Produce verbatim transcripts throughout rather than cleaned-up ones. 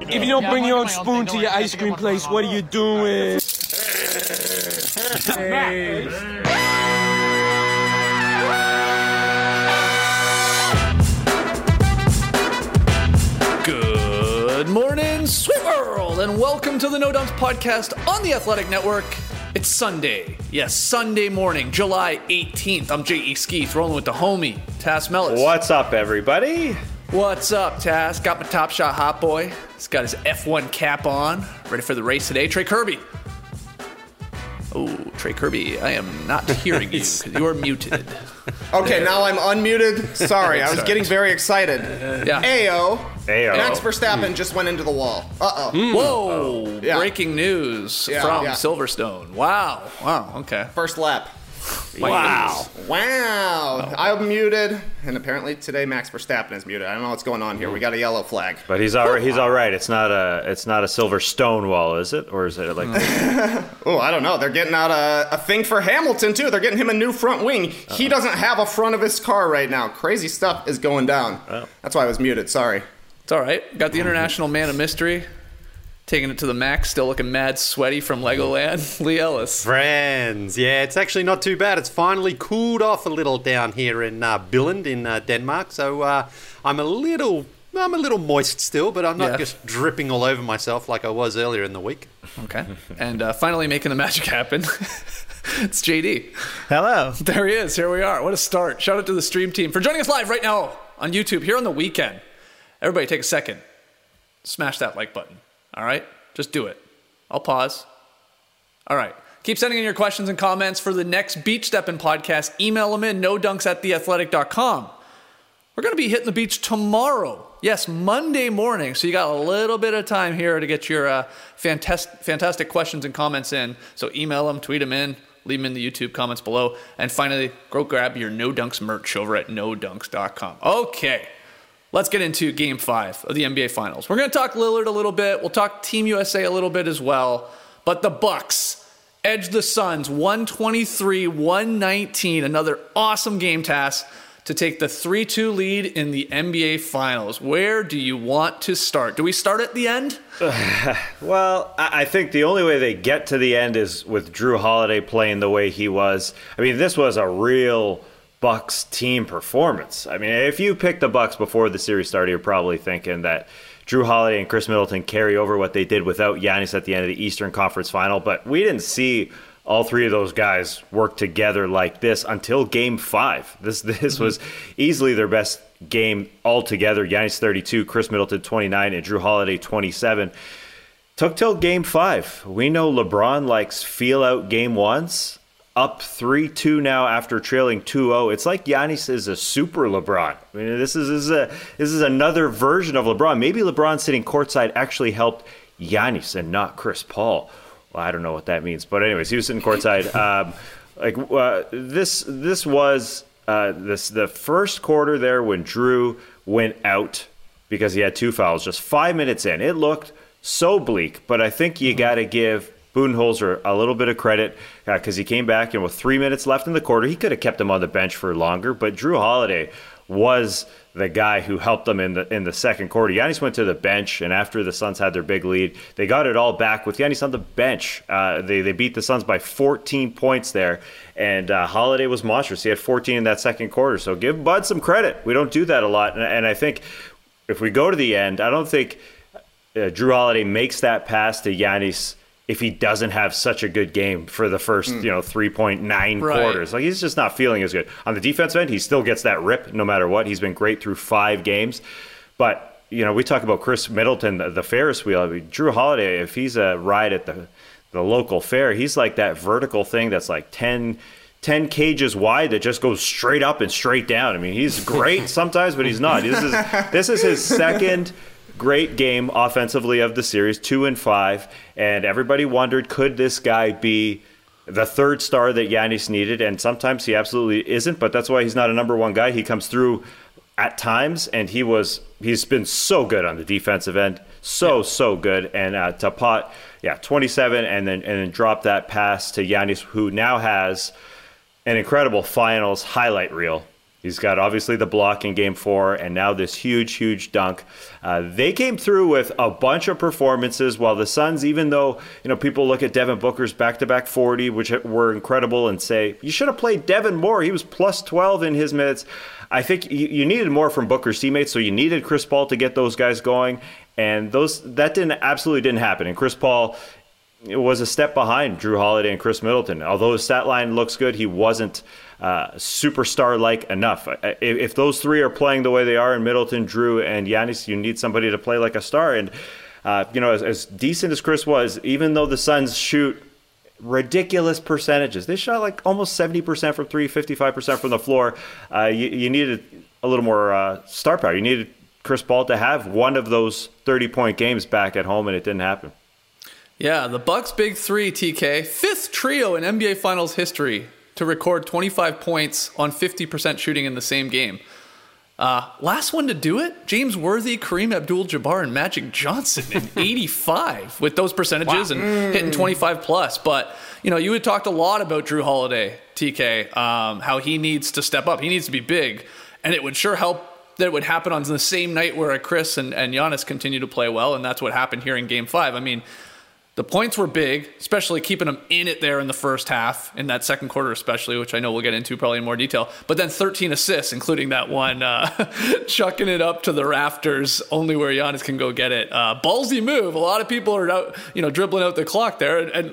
If you don't bring your own spoon to your ice cream place, what are you doing? Hey. Good morning, sweet world, and welcome to the No Dunks podcast on the Athletic Network. It's Sunday. Yes, Sunday morning, July eighteenth. I'm J E. Skeeth, rolling with the homie, Tass Mellis. What's up, everybody? What's up, Tass? Got my Top Shot hot boy. He's got his F one cap on, ready for the race today. Trey Kirby. Oh, Trey Kirby, I am not hearing you because you are muted. Okay, now I'm unmuted. Sorry, I was getting very excited. Yeah. Ayo. Ayo. Max Verstappen just went into the wall. Uh-oh. Mm. Whoa. Yeah. Breaking news Yeah, from yeah. Silverstone. Wow. Wow. Okay. First lap. Wow. Wow. I'm muted, and apparently today Max Verstappen is muted. I don't know what's going on here. We got a yellow flag. But he's all right. He's all right. It's not a. It's not a silver stone wall, is it? Or is it like? Oh, I don't know. They're getting out a, a thing for Hamilton too. They're getting him a new front wing. Uh-oh. He doesn't have a front of his car right now. Crazy stuff is going down. Oh. That's why I was muted. Sorry. It's all right. Got the international man of mystery. Taking it to the max, still looking mad sweaty from Legoland. Lee Ellis. Friends, yeah, it's actually not too bad. It's finally cooled off a little down here in uh, Billund in uh, Denmark. So uh, I'm a little, I'm a little moist still, but I'm not yeah. just dripping all over myself like I was earlier in the week. Okay. And uh, finally making the magic happen. It's J D. Hello. There he is. Here we are. What a start. Shout out to the stream team for joining us live right now on YouTube here on the weekend. Everybody take a second. Smash that like button. All right? Just do it. I'll pause. All right. Keep sending in your questions and comments for the next Beach Steppin' podcast. Email them in, no dunks at the athletic dot com. We're going to be hitting the beach tomorrow. Yes, Monday morning. So you got a little bit of time here to get your uh, fantastic, fantastic questions and comments in. So email them, tweet them in, leave them in the YouTube comments below. And finally, go grab your No Dunks merch over at no dunks dot com. Okay. Let's get into Game five of the N B A Finals. We're going to talk Lillard a little bit. We'll talk Team U S A a little bit as well. But the Bucks edged the Suns one twenty-three one nineteen. Another awesome game task to take the three two lead in the N B A Finals. Where do you want to start? Do we start at the end? Well, I think the only way they get to the end is with Drew Holiday playing the way he was. I mean, this was a real Bucks team performance. I mean, if you picked the Bucks before the series started, you're probably thinking that Drew Holiday and Chris Middleton carry over what they did without Giannis at the end of the Eastern Conference Final. But we didn't see all three of those guys work together like this until Game Five. This this mm-hmm. was easily their best game altogether. Giannis thirty-two, Chris Middleton twenty-nine, and Drew Holiday twenty-seven. Took till Game Five. We know LeBron likes feel out game ones. Up three two now after trailing two oh. It's like Giannis is a super LeBron. I mean, this is, this is a this is another version of LeBron. Maybe LeBron sitting courtside actually helped Giannis and not Chris Paul. Well, I don't know what that means, but anyways, he was sitting courtside. um, like uh, this this was uh, this the first quarter there when Drew went out because he had two fouls. Just five minutes in, it looked so bleak. But I think you got to give Budenholzer a little bit of credit because uh, he came back and with three minutes left in the quarter, he could have kept him on the bench for longer. But Drew Holiday was the guy who helped them in the in the second quarter. Giannis went to the bench, and after the Suns had their big lead, they got it all back with Giannis on the bench. Uh, they they beat the Suns by fourteen points there, and uh, Holiday was monstrous. He had fourteen in that second quarter. So give Bud some credit. We don't do that a lot, and, and I think if we go to the end, I don't think uh, Drew Holiday makes that pass to Giannis if he doesn't have such a good game for the first, mm. you know, three point nine right. quarters. Like, he's just not feeling as good. On the defensive end, he still gets that rip no matter what. He's been great through five games. But, you know, we talk about Chris Middleton, the, the Ferris wheel. I mean, Drew Holiday, if he's a ride at the the local fair, he's like that vertical thing that's like ten, ten cages wide that just goes straight up and straight down. I mean, he's great sometimes, but he's not. This is This is his second great game offensively of the series, two and five, and everybody wondered, could this guy be the third star that Giannis needed? And sometimes he absolutely isn't, but that's why he's not a number one guy. He comes through at times, and he was he's been so good on the defensive end, so so good. And uh, to pot, yeah, twenty-seven, and then and then drop that pass to Giannis, who now has an incredible finals highlight reel. He's got obviously the block in game four and now this huge, huge dunk. Uh, they came through with a bunch of performances while the Suns, even though, you know, people look at Devin Booker's back-to-back forty, which were incredible, and say, you should have played Devin more. He was plus twelve in his minutes. I think you, you needed more from Booker's teammates, so you needed Chris Paul to get those guys going. And those that didn't absolutely didn't happen. And Chris Paul was a step behind Drew Holiday and Chris Middleton. Although his stat line looks good, he wasn't uh, superstar-like enough. If, if those three are playing the way they are in Middleton, Drew, and Giannis, you need somebody to play like a star. And uh, you know, as, as decent as Chris was, even though the Suns shoot ridiculous percentages, they shot like almost seventy percent from three, fifty-five percent from the floor. Uh, you, you needed a little more uh, star power. You needed Chris Paul to have one of those thirty-point games back at home, and it didn't happen. Yeah, the Bucks' big three, T K, fifth trio in N B A Finals history to record twenty-five points on fifty percent shooting in the same game. Uh, last one to do it, James Worthy, Kareem Abdul-Jabbar, and Magic Johnson in eighty-five with those percentages wow. and mm. hitting twenty-five plus. But, you know, you had talked a lot about Drew Holiday, T K, um, how he needs to step up. He needs to be big, and it would sure help that it would happen on the same night where Chris and, and Giannis continue to play well, and that's what happened here in Game five. I mean, the points were big, especially keeping them in it there in the first half, in that second quarter especially, which I know we'll get into probably in more detail. But then thirteen assists, including that one, uh, chucking it up to the rafters, only where Giannis can go get it. Uh, ballsy move. A lot of people are out, you know, dribbling out the clock there. And,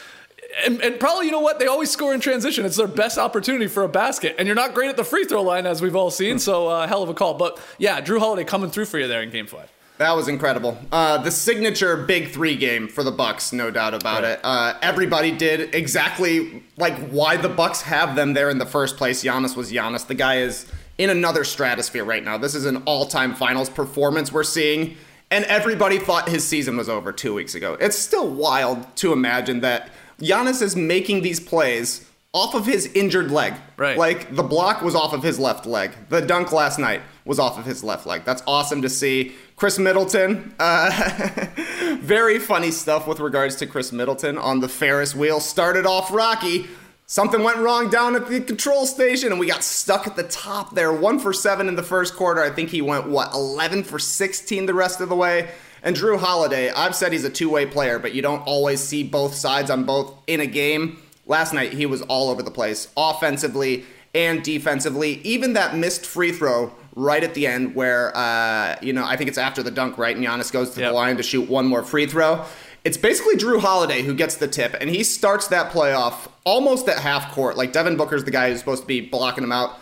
and, and probably, you know what, they always score in transition. It's their best opportunity for a basket. And you're not great at the free throw line, as we've all seen, so uh, hell of a call. But yeah, Drew Holiday coming through for you there in Game five. That was incredible. Uh, the signature big three game for the Bucks, no doubt about right. it. Uh, everybody did exactly like why the Bucks have them there in the first place. Giannis was Giannis. The guy is in another stratosphere right now. This is an all-time finals performance we're seeing, and everybody thought his season was over two weeks ago. It's still wild to imagine that Giannis is making these plays off of his injured leg. Right. Like, the block was off of his left leg. The dunk last night was off of his left leg. That's awesome to see. Chris Middleton, uh, very funny stuff with regards to Chris Middleton on the Ferris wheel. Started off rocky. Something went wrong down at the control station, and we got stuck at the top there. One for seven in the first quarter. I think he went, what, eleven for sixteen the rest of the way. And Drew Holiday, I've said he's a two-way player, but you don't always see both sides on both in a game. Last night, he was all over the place, offensively and defensively. Even that missed free throw right at the end where, uh, you know, I think it's after the dunk, right? And Giannis goes to yep. the line to shoot one more free throw. It's basically Drew Holiday who gets the tip, and he starts that playoff almost at half court. Like, Devin Booker's the guy who's supposed to be blocking him out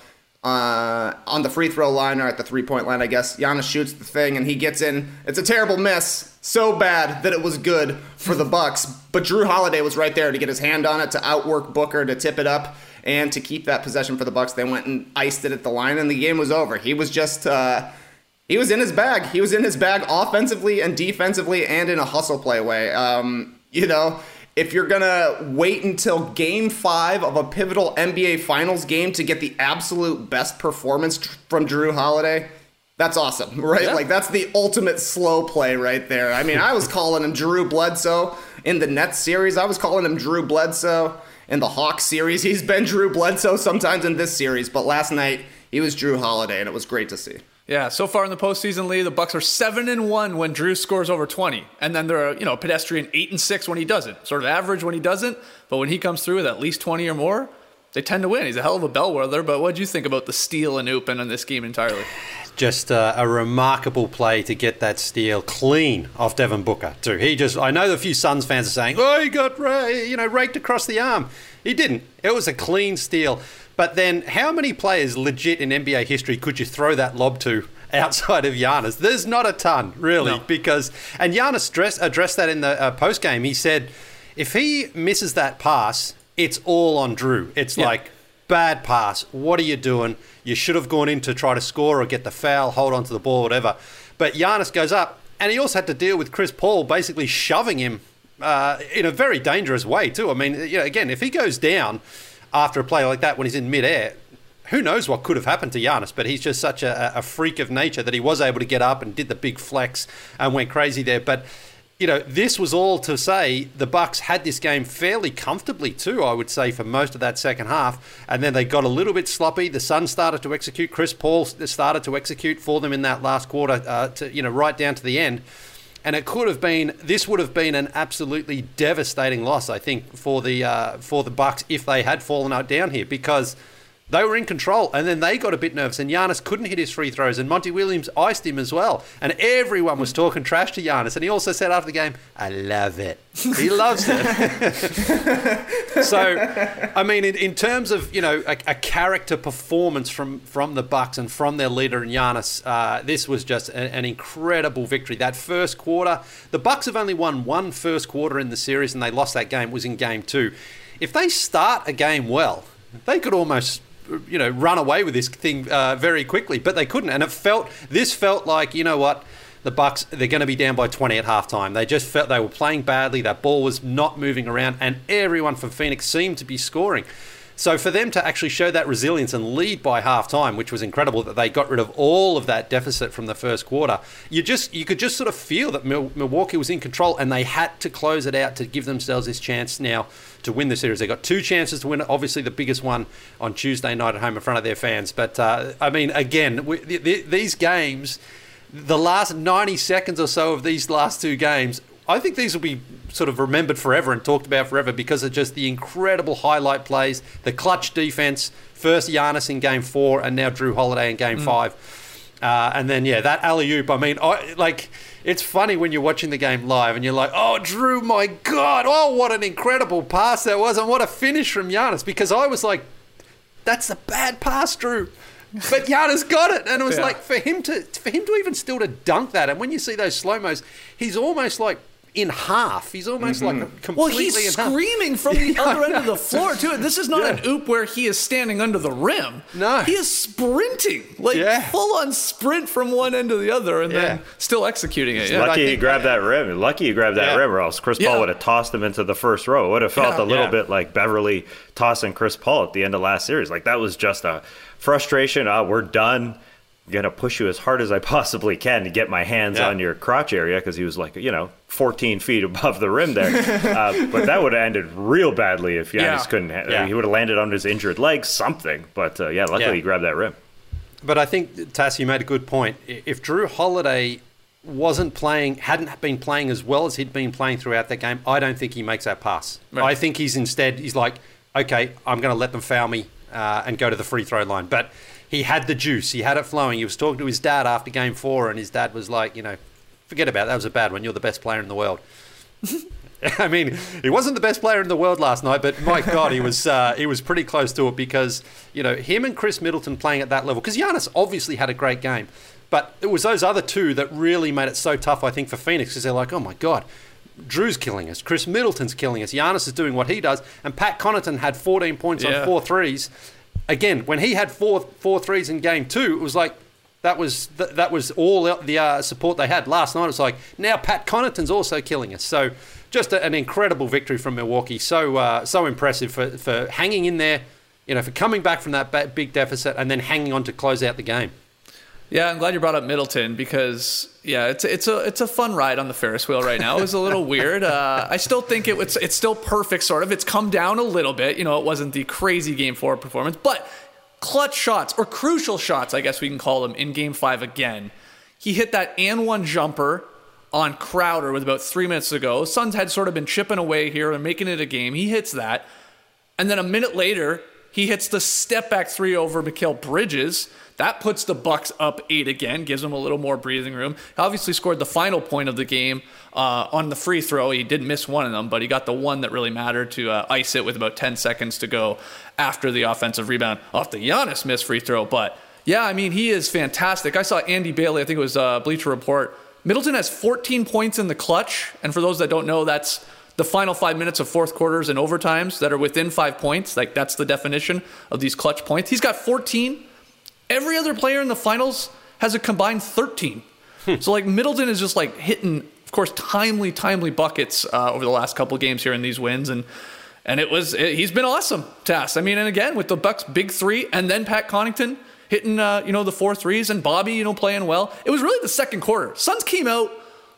uh, on the free throw line or at the three-point line, I guess. Giannis shoots the thing, and he gets in. It's a terrible miss. So bad that it was good for the Bucks. But Drew Holiday was right there to get his hand on it, to outwork Booker, to tip it up, and to keep that possession for the Bucks. They went and iced it at the line, and the game was over. He was just, uh, he was in his bag. He was in his bag offensively and defensively and in a hustle play way. Um, you know, if you're going to wait until game five of a pivotal N B A Finals game to get the absolute best performance from Drew Holiday, that's awesome, right? Yeah. Like, that's the ultimate slow play right there. I mean, I was calling him Drew Bledsoe in the Nets series. I was calling him Drew Bledsoe in the Hawks series. He's been Drew Bledsoe sometimes in this series, but last night he was Drew Holiday, and it was great to see. Yeah, so far in the postseason, Lee, the Bucks are seven and one when Drew scores over twenty, and then they're, you know, pedestrian eight and six when he doesn't. Sort of average when he doesn't, but when he comes through with at least twenty or more, they tend to win. He's a hell of a bellwether. But what did you think about the steal and open in this game entirely? Just uh, a remarkable play to get that steal clean off Devin Booker too. He just, I know a few Suns fans are saying, "Oh, he got you know raked across the arm." He didn't. It was a clean steal. But then, how many players legit in N B A history could you throw that lob to outside of Giannis? There's not a ton, really, no. because and Giannis addressed, addressed that in the uh, post game. He said, if he misses that pass, it's all on Drew. It's yeah. like, bad pass. What are you doing? You should have gone in to try to score or get the foul, hold on to the ball, whatever. But Giannis goes up, and he also had to deal with Chris Paul basically shoving him uh, in a very dangerous way too. I mean, you know, again, if he goes down after a play like that when he's in midair, who knows what could have happened to Giannis, but he's just such a, a freak of nature that he was able to get up and did the big flex and went crazy there. But you know, this was all to say the Bucks had this game fairly comfortably too, I would say, for most of that second half. And then they got a little bit sloppy. The Suns started to execute. Chris Paul started to execute for them in that last quarter, uh, to, you know, right down to the end. And it could have been, this would have been an absolutely devastating loss, I think, for the uh, for the Bucks if they had fallen out down here, because they were in control, and then they got a bit nervous, and Giannis couldn't hit his free throws, and Monty Williams iced him as well. And everyone was talking trash to Giannis, and he also said after the game, I love it. He loves it. So, I mean, in, in terms of, you know, a, a character performance from, from the Bucks and from their leader in Giannis, uh, this was just a, an incredible victory. That first quarter, the Bucks have only won one first quarter in the series, and they lost that game. It was in game two. If they start a game well, they could almost, you know, run away with this thing uh, very quickly, but they couldn't. And it felt, this felt like, you know what, the Bucks, they're going to be down by twenty at halftime. They just felt they were playing badly. That ball was not moving around, and everyone from Phoenix seemed to be scoring. So for them to actually show that resilience and lead by halftime, which was incredible, that they got rid of all of that deficit from the first quarter, you just you could just sort of feel that Mil- Milwaukee was in control, and they had to close it out to give themselves this chance now to win the series. They got two chances to win it. Obviously, the biggest one on Tuesday night at home in front of their fans. But uh, I mean, again, we, the, the, these games, the last ninety seconds or so of these last two games, I think these will be sort of remembered forever and talked about forever because of just the incredible highlight plays, the clutch defense, first Giannis in game four and now Drew Holiday in game mm. five. Uh, and then, yeah, that alley-oop, I mean, I, like, it's funny when you're watching the game live and you're like, oh, Drew, my God, oh, what an incredible pass that was, and what a finish from Giannis, because I was like, that's a bad pass, Drew. But Giannis got it, and it was yeah. like, for him to for him to even still to dunk that, and when you see those slow-mos, he's almost like in half. He's almost mm-hmm. like completely Well, he's in screaming half. from the yeah. other end of the floor, too. This is not yeah. an oop where he is standing under the rim. No. He is sprinting, like yeah. full-on sprint from one end to the other, and yeah. then still executing it. Yeah. Lucky he grabbed that rim. Lucky he grabbed that yeah. rim, or else Chris Paul Yeah. would have tossed him into the first row. It would have felt Yeah. a little Yeah. bit like Beverly tossing Chris Paul at the end of last series. Like, that was just a frustration. Uh, we're done. I'm going to push you as hard as I possibly can to get my hands Yeah. on your crotch area, because he was like, you know, fourteen feet above the rim there. uh, but that would have ended real badly if Giannis Yeah. couldn't. Ha- Yeah. He would have landed on his injured leg, something. But uh, yeah, luckily Yeah. he grabbed that rim. But I think, Tass, you made a good point. If Drew Holiday wasn't playing, hadn't been playing as well as he'd been playing throughout that game, I don't think he makes that pass. Right. I think he's instead, he's like, okay, I'm going to let them foul me uh, and go to the free throw line. But he had the juice. He had it flowing. He was talking to his dad after game four, and his dad was like, you know, forget about it. That was a bad one. You're the best player in the world. I mean, he wasn't the best player in the world last night, but my God, he was uh, he was pretty close to it, because, you know, him and Chris Middleton playing at that level, because Giannis obviously had a great game, but it was those other two that really made it so tough, I think, for Phoenix, because they're like, oh my God, Drew's killing us, Chris Middleton's killing us, Giannis is doing what he does, and Pat Connaughton had fourteen points Yeah. on four threes. Again, when he had four four threes in game two, it was like, that was th- that was all the uh, support they had. Last night, it was like, now Pat Connaughton's also killing us. So just a, an incredible victory from Milwaukee. So uh, so impressive for, for hanging in there, you know, for coming back from that ba- big deficit and then hanging on to close out the game. Yeah, I'm glad you brought up Middleton, because yeah, it's it's a it's a fun ride on the Ferris wheel right now. It was a little weird. Uh, I still think it was it's still perfect, sort of. It's come down a little bit. You know, it wasn't the crazy game four performance, but clutch shots, or crucial shots, I guess we can call them, in game five again. He hit that and one jumper on Crowder with about three minutes to go. Suns had sort of been chipping away here and making it a game. He hits that, and then a minute later, he hits the step back three over Mikal Bridges. That puts the Bucks up eight again, gives them a little more breathing room. He obviously scored the final point of the game uh, on the free throw. He didn't miss one of them, but he got the one that really mattered to uh, ice it with about ten seconds to go after the offensive rebound off the Giannis missed free throw. But yeah, I mean, he is fantastic. I saw Andy Bailey, I think it was uh, Bleacher Report. Middleton has fourteen points in the clutch, and for those that don't know, that's the final five minutes of fourth quarters and overtimes that are within five points. Like, that's the definition of these clutch points. He's got fourteen. Every other player in the finals has a combined thirteen. Hmm. So, like, Middleton is just, like, hitting, of course, timely, timely buckets uh, over the last couple games here in these wins. And and it was, it, he's been awesome, Tass. I mean, and again, with the Bucks' big three, and then Pat Connaughton hitting, uh, you know, the four threes, and Bobby, you know, playing well. It was really the second quarter. Suns came out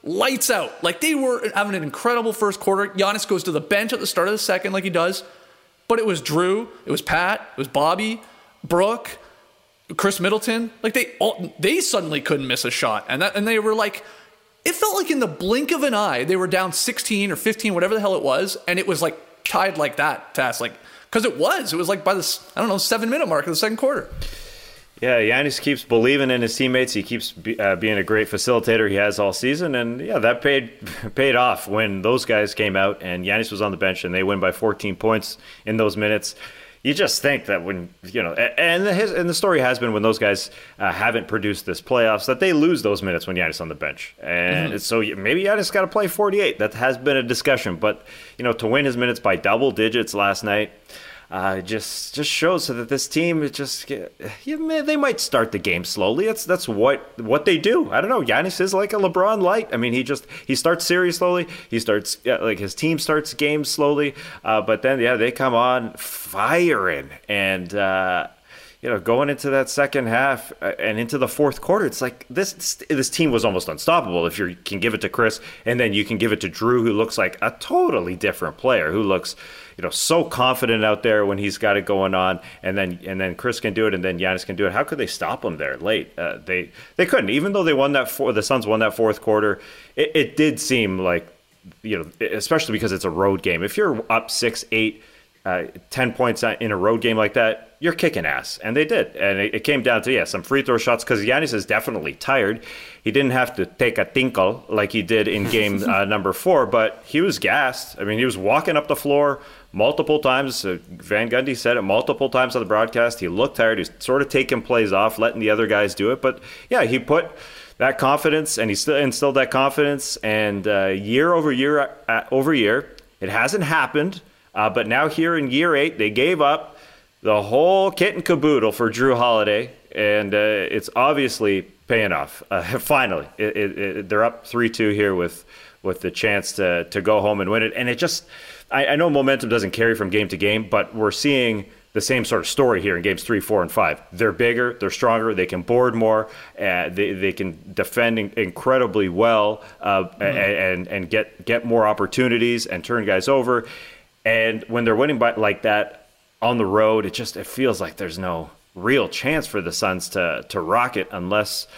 lights out. Like, they were having an incredible first quarter. Giannis goes to the bench at the start of the second like he does. But it was Drew, it was Pat, it was Bobby, Brooke, Chris Middleton. Like, they all, they suddenly couldn't miss a shot. And that and they were like, it felt like in the blink of an eye, they were down sixteen or fifteen, whatever the hell it was. And it was like tied like that, Tass. Like, because it was. It was like by the, I don't know, seven minute mark of the second quarter. Yeah, Giannis keeps believing in his teammates. He keeps be, uh, being a great facilitator he has all season. And, yeah, that paid paid off when those guys came out and Giannis was on the bench and they win by fourteen points in those minutes. You just think that when, you know, and the, his, and the story has been when those guys uh, haven't produced this playoffs, that they lose those minutes when Giannis is on the bench. And mm-hmm. so maybe Giannis got to play forty-eight. That has been a discussion. But, you know, to win his minutes by double digits last night, Uh, just just shows so that this team it just yeah, man, they might start the game slowly. That's that's what what they do. I don't know. Giannis is like a LeBron light. I mean, he just he starts series slowly. He starts yeah, like his team starts games slowly. Uh, but then yeah, they come on firing and. Uh, You know, going into that second half and into the fourth quarter, it's like this this team was almost unstoppable if you can give it to Chris, and then you can give it to Drew, who looks like a totally different player, who looks, you know, so confident out there when he's got it going on, and then and then Chris can do it, and then Giannis can do it. How could they stop him there late? Uh, they they couldn't, even though they won that four, the Suns won that fourth quarter. It, it did seem like, you know, especially because it's a road game. If you're up six, eight. Uh, ten points in a road game like that, you're kicking ass. And they did. And it, it came down to, yeah, some free throw shots because Giannis is definitely tired. He didn't have to take a tinkle like he did in game uh, number four, but he was gassed. I mean, he was walking up the floor multiple times. Uh, Van Gundy said it multiple times on the broadcast. He looked tired. He was sort of taking plays off, letting the other guys do it. But, yeah, he put that confidence, and he still instilled that confidence. And uh, year over year uh, over year, it hasn't happened. Uh, but now here in year eight, they gave up the whole kit and caboodle for Drew Holiday, and uh, it's obviously paying off. Uh, finally, it, it, it, they're up three two here with with the chance to to go home and win it. And it just, I, I know momentum doesn't carry from game to game, but we're seeing the same sort of story here in games three, four, and five. They're bigger, they're stronger, they can board more, uh, they they can defend in, incredibly well, uh, mm-hmm. and and get get more opportunities and turn guys over. And when they're winning by like that on the road, it just it feels like there's no real chance for the Suns to to rock it unless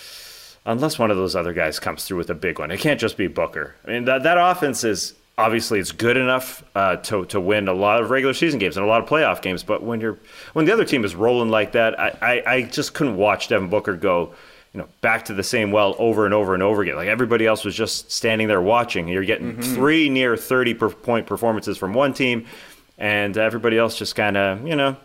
unless one of those other guys comes through with a big one. It can't just be Booker. I mean, that that offense is obviously it's good enough uh, to to win a lot of regular season games and a lot of playoff games. But when you're when the other team is rolling like that, I I, I just couldn't watch Devin Booker go, you know, back to the same well over and over and over again. Like everybody else was just standing there watching. You're getting mm-hmm. three near thirty per point performances from one team, and everybody else just kind of, you know,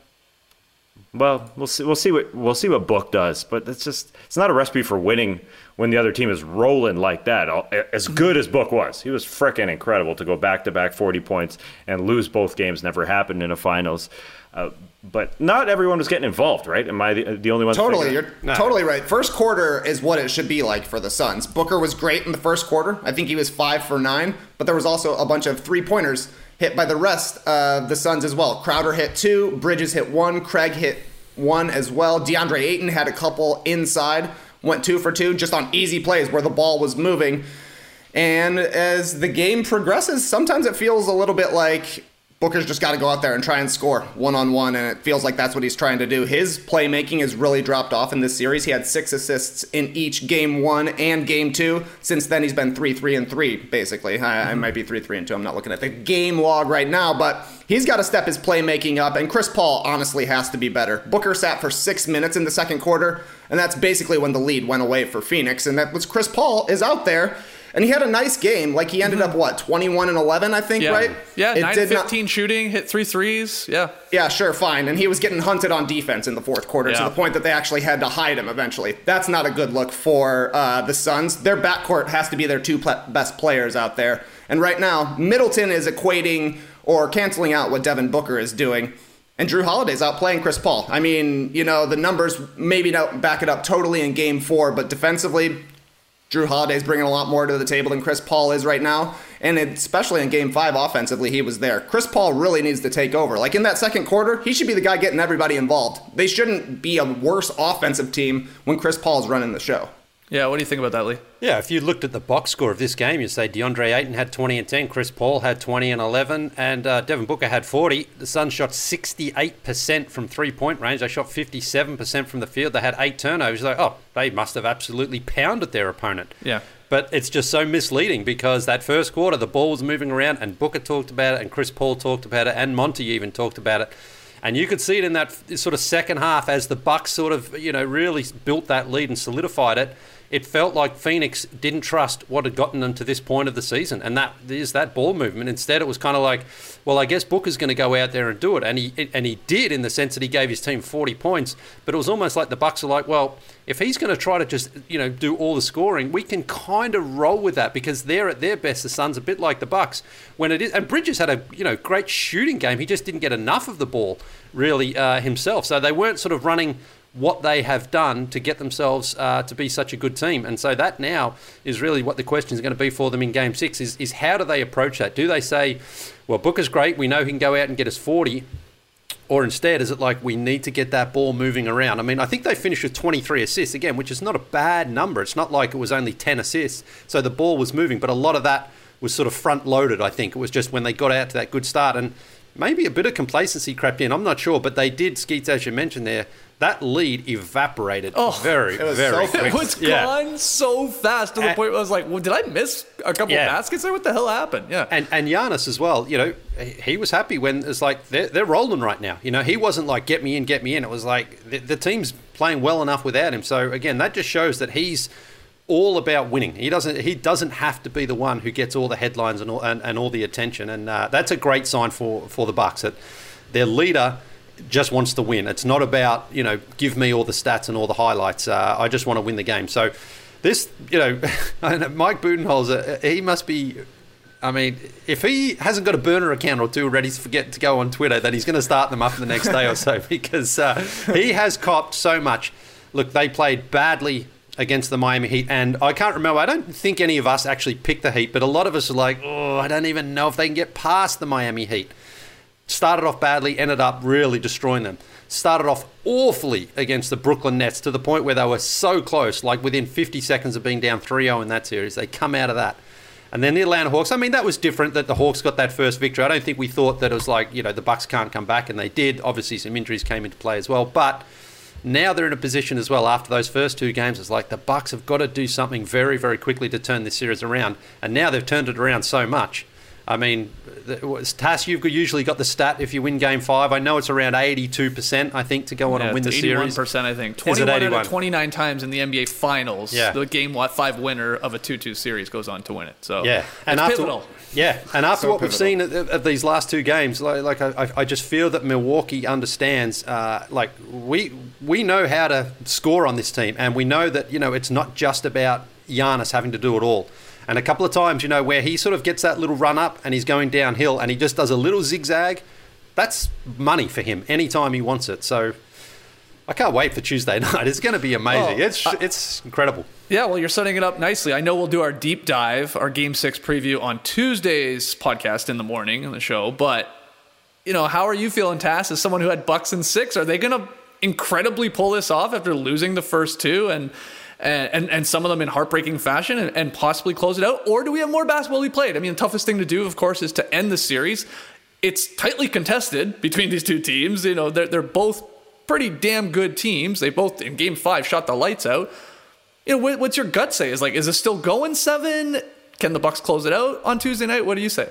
well, we'll see. We'll see what we'll see what Book does. But it's just it's not a recipe for winning when the other team is rolling like that. As good as Book was, he was freaking incredible to go back to back forty points and lose both games. Never happened in a finals. Uh, but not everyone was getting involved, right? Am I the, the only one? Totally, you're no. totally right. First quarter is what it should be like for the Suns. Booker was great in the first quarter. I think he was five for nine, but there was also a bunch of three-pointers hit by the rest of the Suns as well. Crowder hit two, Bridges hit one, Craig hit one as well. DeAndre Ayton had a couple inside, went two for two, just on easy plays where the ball was moving. And as the game progresses, sometimes it feels a little bit like Booker's just got to go out there and try and score one-on-one, and it feels like that's what he's trying to do. His playmaking has really dropped off in this series. He had six assists in each game one and game two. Since then, he's been three, three, and three, basically. I, mm-hmm. I might be three, three, and two. I'm not looking at the game log right now, but he's got to step his playmaking up, and Chris Paul honestly has to be better. Booker sat for six minutes in the second quarter, and that's basically when the lead went away for Phoenix, and that was Chris Paul is out there. And he had a nice game. Like, he ended mm-hmm. up, what, twenty-one and eleven, I think, yeah. right? Yeah, it nine fifteen not... shooting, hit three threes. Yeah. Yeah, sure, fine. And he was getting hunted on defense in the fourth quarter yeah. to the point that they actually had to hide him eventually. That's not a good look for uh, the Suns. Their backcourt has to be their two ple- best players out there. And right now, Middleton is equating or canceling out what Devin Booker is doing. And Drew Holiday's out playing Chris Paul. I mean, you know, the numbers maybe don't back it up totally in game four, but defensively, Drew Holiday's bringing a lot more to the table than Chris Paul is right now. And especially in game five offensively, he was there. Chris Paul really needs to take over. Like in that second quarter, he should be the guy getting everybody involved. They shouldn't be a worse offensive team when Chris Paul's running the show. Yeah, what do you think about that, Lee? Yeah, if you looked at the box score of this game, you'd say DeAndre Ayton had twenty and ten, Chris Paul had twenty and eleven, and uh, Devin Booker had forty. The Suns shot sixty-eight percent from three-point range. They shot fifty-seven percent from the field. They had eight turnovers. Like, oh, they must have absolutely pounded their opponent. Yeah. But it's just so misleading because that first quarter, the ball was moving around, and Booker talked about it, and Chris Paul talked about it, and Monty even talked about it. And you could see it in that sort of second half as the Bucks sort of, you know, really built that lead and solidified it. It felt like Phoenix didn't trust what had gotten them to this point of the season, and that is that ball movement. Instead, it was kind of like, well, I guess Booker's going to go out there and do it, and he and he did in the sense that he gave his team forty points. But it was almost like the Bucks are like, well, if he's going to try to just you know do all the scoring, we can kind of roll with that because they're at their best. The Suns a bit like the Bucks when it is, and Bridges had a you know great shooting game. He just didn't get enough of the ball really uh, himself, so they weren't sort of running what they have done to get themselves uh, to be such a good team. And so that now is really what the question is going to be for them in game six is, is how do they approach that? Do they say, well, Booker's great, we know he can go out and get us forty, or instead is it like we need to get that ball moving around? I mean, I think they finished with twenty-three assists, again, which is not a bad number. It's not like it was only ten assists, so the ball was moving, but a lot of that was sort of front-loaded, I think. It was just when they got out to that good start, and maybe a bit of complacency crept in, I'm not sure, but they did, Skeets, as you mentioned there, that lead evaporated Oh, very, it was very so quick. It was Yeah. gone so fast to the And- point where I was like, well, did I miss a couple Yeah. baskets there? What the hell happened? Yeah. And and Giannis as well, you know, he was happy when it's like they're, they're rolling right now. You know, he wasn't like, get me in, get me in. It was like the, the team's playing well enough without him. So, again, that just shows that he's all about winning. He doesn't he doesn't have to be the one who gets all the headlines and all, and, and all the attention. And uh, that's a great sign for, for the Bucks, that their leader just wants to win. It's not about, you know, give me all the stats and all the highlights. Uh, I just want to win the game. So this, you know, Mike Budenholzer, he must be, I mean, if he hasn't got a burner account or two ready to forget to go on Twitter, that he's going to start them up the next day or so because uh, he has copped so much. Look, they played badly against the Miami Heat, and I can't remember, I don't think any of us actually picked the Heat, but a lot of us are like, oh, I don't even know if they can get past the Miami Heat. Started off badly, ended up really destroying them. Started off awfully against the Brooklyn Nets to the point where they were so close, like within fifty seconds of being down three oh in that series. They come out of that. And then the Atlanta Hawks, I mean, that was different that the Hawks got that first victory. I don't think we thought that it was like, you know, the Bucks can't come back, and they did. Obviously, some injuries came into play as well. But now they're in a position as well after those first two games. It's like the Bucks have got to do something very, very quickly to turn this series around. And now they've turned it around so much. I mean, Tass, you've usually got the stat if you win Game Five. I know it's around eighty-two percent, I think, to go on Yeah, and win the it's series. eighty-one percent, I think. Is it twenty-one out eighty-one? of twenty-nine times in the N B A Finals, Yeah. the Game five winner of a two two series goes on to win it. So Yeah, it's and after pivotal. yeah, and after So what we've pivotal. seen of, of these last two games, like, like I, I just feel that Milwaukee understands. Uh, like we we know how to score on this team, and we know that you know it's not just about Giannis having to do it all. And a couple of times, you know, where he sort of gets that little run up and he's going downhill and he just does a little zigzag, that's money for him anytime he wants it. So I can't wait for Tuesday night. It's going to be amazing. Oh, it's I- it's incredible. Yeah, well, you're setting it up nicely. I know we'll do our deep dive, our Game Six preview on Tuesday's podcast in the morning in the show. But you know, how are you feeling, Tass? As someone who had Bucks in six, are they going to incredibly pull this off after losing the first two and and and, and some of them in heartbreaking fashion and, and possibly close it out? Or do we have more basketball to be played? I mean, the toughest thing to do, of course, is to end the series. It's tightly contested between these two teams. You know, they're they're both pretty damn good teams. They both in Game Five shot the lights out. You know, what, what's your gut say? Is like, is it still going seven? Can the Bucks close it out on Tuesday night? What do you say?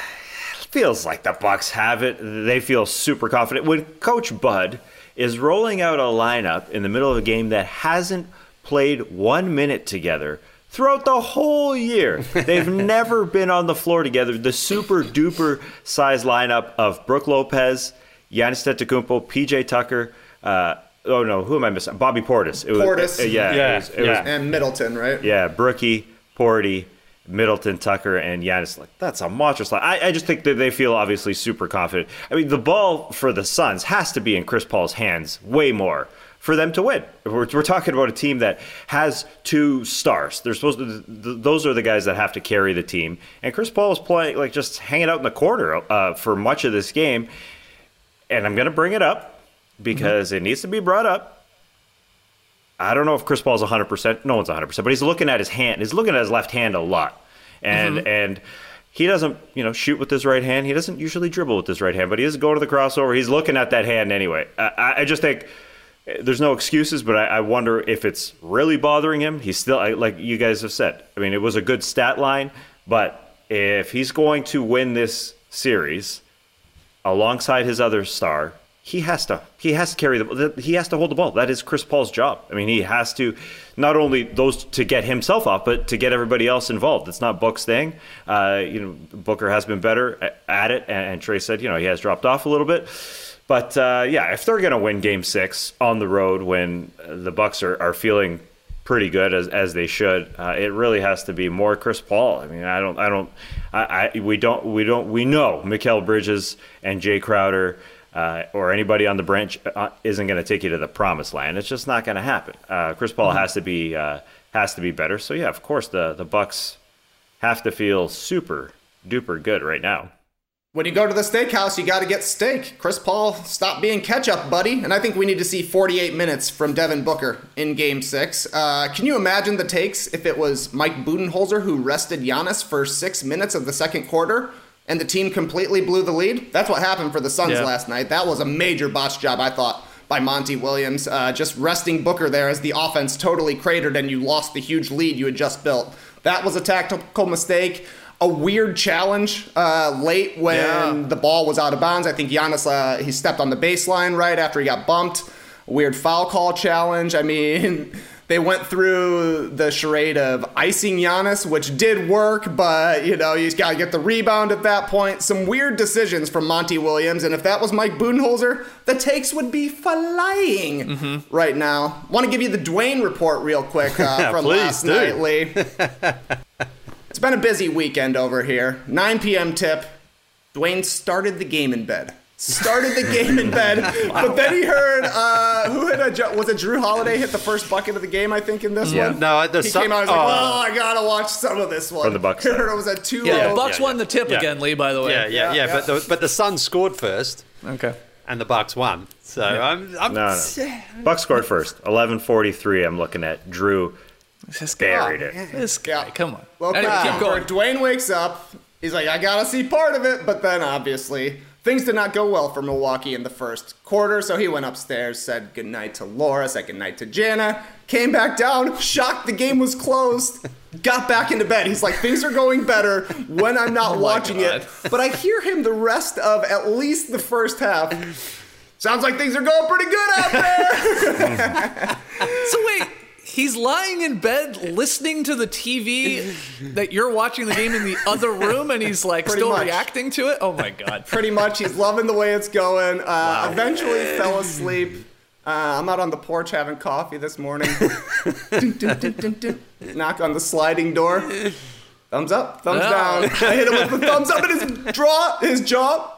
Feels like the Bucks have it. They feel super confident. When Coach Bud is rolling out a lineup in the middle of a game that hasn't played one minute together throughout the whole year, they've never been on the floor together. The super duper size lineup of Brook Lopez, Giannis Antetokounmpo, P J Tucker. Uh, oh no, who am I missing? Bobby Portis. It was, Portis. uh, yeah, Yeah, it was, it yeah. was And Middleton, right? Yeah, Brookie, Porty, Middleton, Tucker, and Giannis. Like, that's a monstrous line. I, I just think that they feel obviously super confident. I mean, the ball for the Suns has to be in Chris Paul's hands way more for them to win. We're, we're talking about a team that has two stars. They're supposed to. Th- those are the guys that have to carry the team. And Chris Paul is playing like just hanging out in the corner uh, for much of this game. And I'm going to bring it up because mm-hmm. it needs to be brought up. I don't know if Chris Paul's one hundred percent. No one's one hundred percent, but he's looking at his hand. He's looking at his left hand a lot. And mm-hmm. and he doesn't, you know, shoot with his right hand. He doesn't usually dribble with his right hand, but he doesn't go to the crossover. He's looking at that hand anyway. I, I just think there's no excuses, but I, I wonder if it's really bothering him. He's still, like you guys have said, I mean, it was a good stat line, but if he's going to win this series alongside his other star, he has to he has to carry the he has to hold the ball. That is Chris Paul's job. I mean, he has to not only those to get himself off, but to get everybody else involved. It's not Book's thing. Uh, you know, Booker has been better at it, and Trey said, you know, he has dropped off a little bit. But uh, yeah, if they're going to win Game Six on the road when the Bucks are, are feeling pretty good as as they should, uh, it really has to be more Chris Paul. I mean, I don't, I don't, I, I we don't, we don't, we know Mikal Bridges and Jay Crowder. Uh, or anybody on the bench uh, isn't going to take you to the promised land. It's just not going to happen. Uh, Chris Paul mm-hmm. has to be uh, has to be better. So yeah, of course the the Bucks have to feel super duper good right now. When you go to the steakhouse, you got to get steak. Chris Paul, stop being ketchup, buddy. And I think we need to see forty-eight minutes from Devin Booker in Game Six. Uh, can you imagine the takes if it was Mike Budenholzer who rested Giannis for six minutes of the second quarter? And the team completely blew the lead? That's what happened for the Suns yeah. last night. That was a major botch job, I thought, by Monty Williams. Uh, just resting Booker there as the offense totally cratered and you lost the huge lead you had just built. That was a tactical mistake. A weird challenge uh, late when yeah. the ball was out of bounds. I think Giannis, uh, he stepped on the baseline right after he got bumped. A weird foul call challenge. I mean... They went through the charade of icing Giannis, which did work, but, you know, you got to get the rebound at that point. Some weird decisions from Monty Williams, and if that was Mike Budenholzer, the takes would be flying mm-hmm. right now. Want to give you the Dwayne report real quick uh, from last do. night, Lee. It's been a busy weekend over here. nine p.m. tip. Dwayne started the game in bed. Started the game in bed, wow. but then he heard uh, who hit a was it Drew Holiday hit the first bucket of the game, I think, in this yeah. one. No, the he sun- came out and was oh. like, "Oh, I gotta watch some of this one." For the Bucks, I heard it was a two. Yeah, the Bucks yeah, won yeah. the tip yeah. again, Lee. By the way. Yeah, yeah, yeah. yeah, yeah. yeah. But the but the Suns scored first. Okay. And the Bucks won. So yeah. I'm, I'm no, no. Bucks scored first. eleven forty-three. I'm looking at Drew. This buried guy. it. This guy. Yeah. Come on. Well, anyway, uh, keep going. Dwayne wakes up. He's like, I gotta see part of it, but then obviously. Things did not go well for Milwaukee in the first quarter, so he went upstairs, said goodnight to Laura, said goodnight to Jana, came back down, shocked the game was closed, got back into bed. He's like, things are going better when I'm not oh watching God. it. But I hear him the rest of at least the first half. Sounds like things are going pretty good out there. So wait. He's lying in bed listening to the T V that you're watching the game in the other room, and he's like Pretty still much. reacting to it? Oh my God. Pretty much. He's loving the way it's going. Uh, Wow. Eventually fell asleep. Uh, I'm out on the porch having coffee this morning. dun, dun, dun, dun, dun. Knock on the sliding door. Thumbs up, thumbs Oh. down. I hit him with the thumbs up in his draw, his jaw.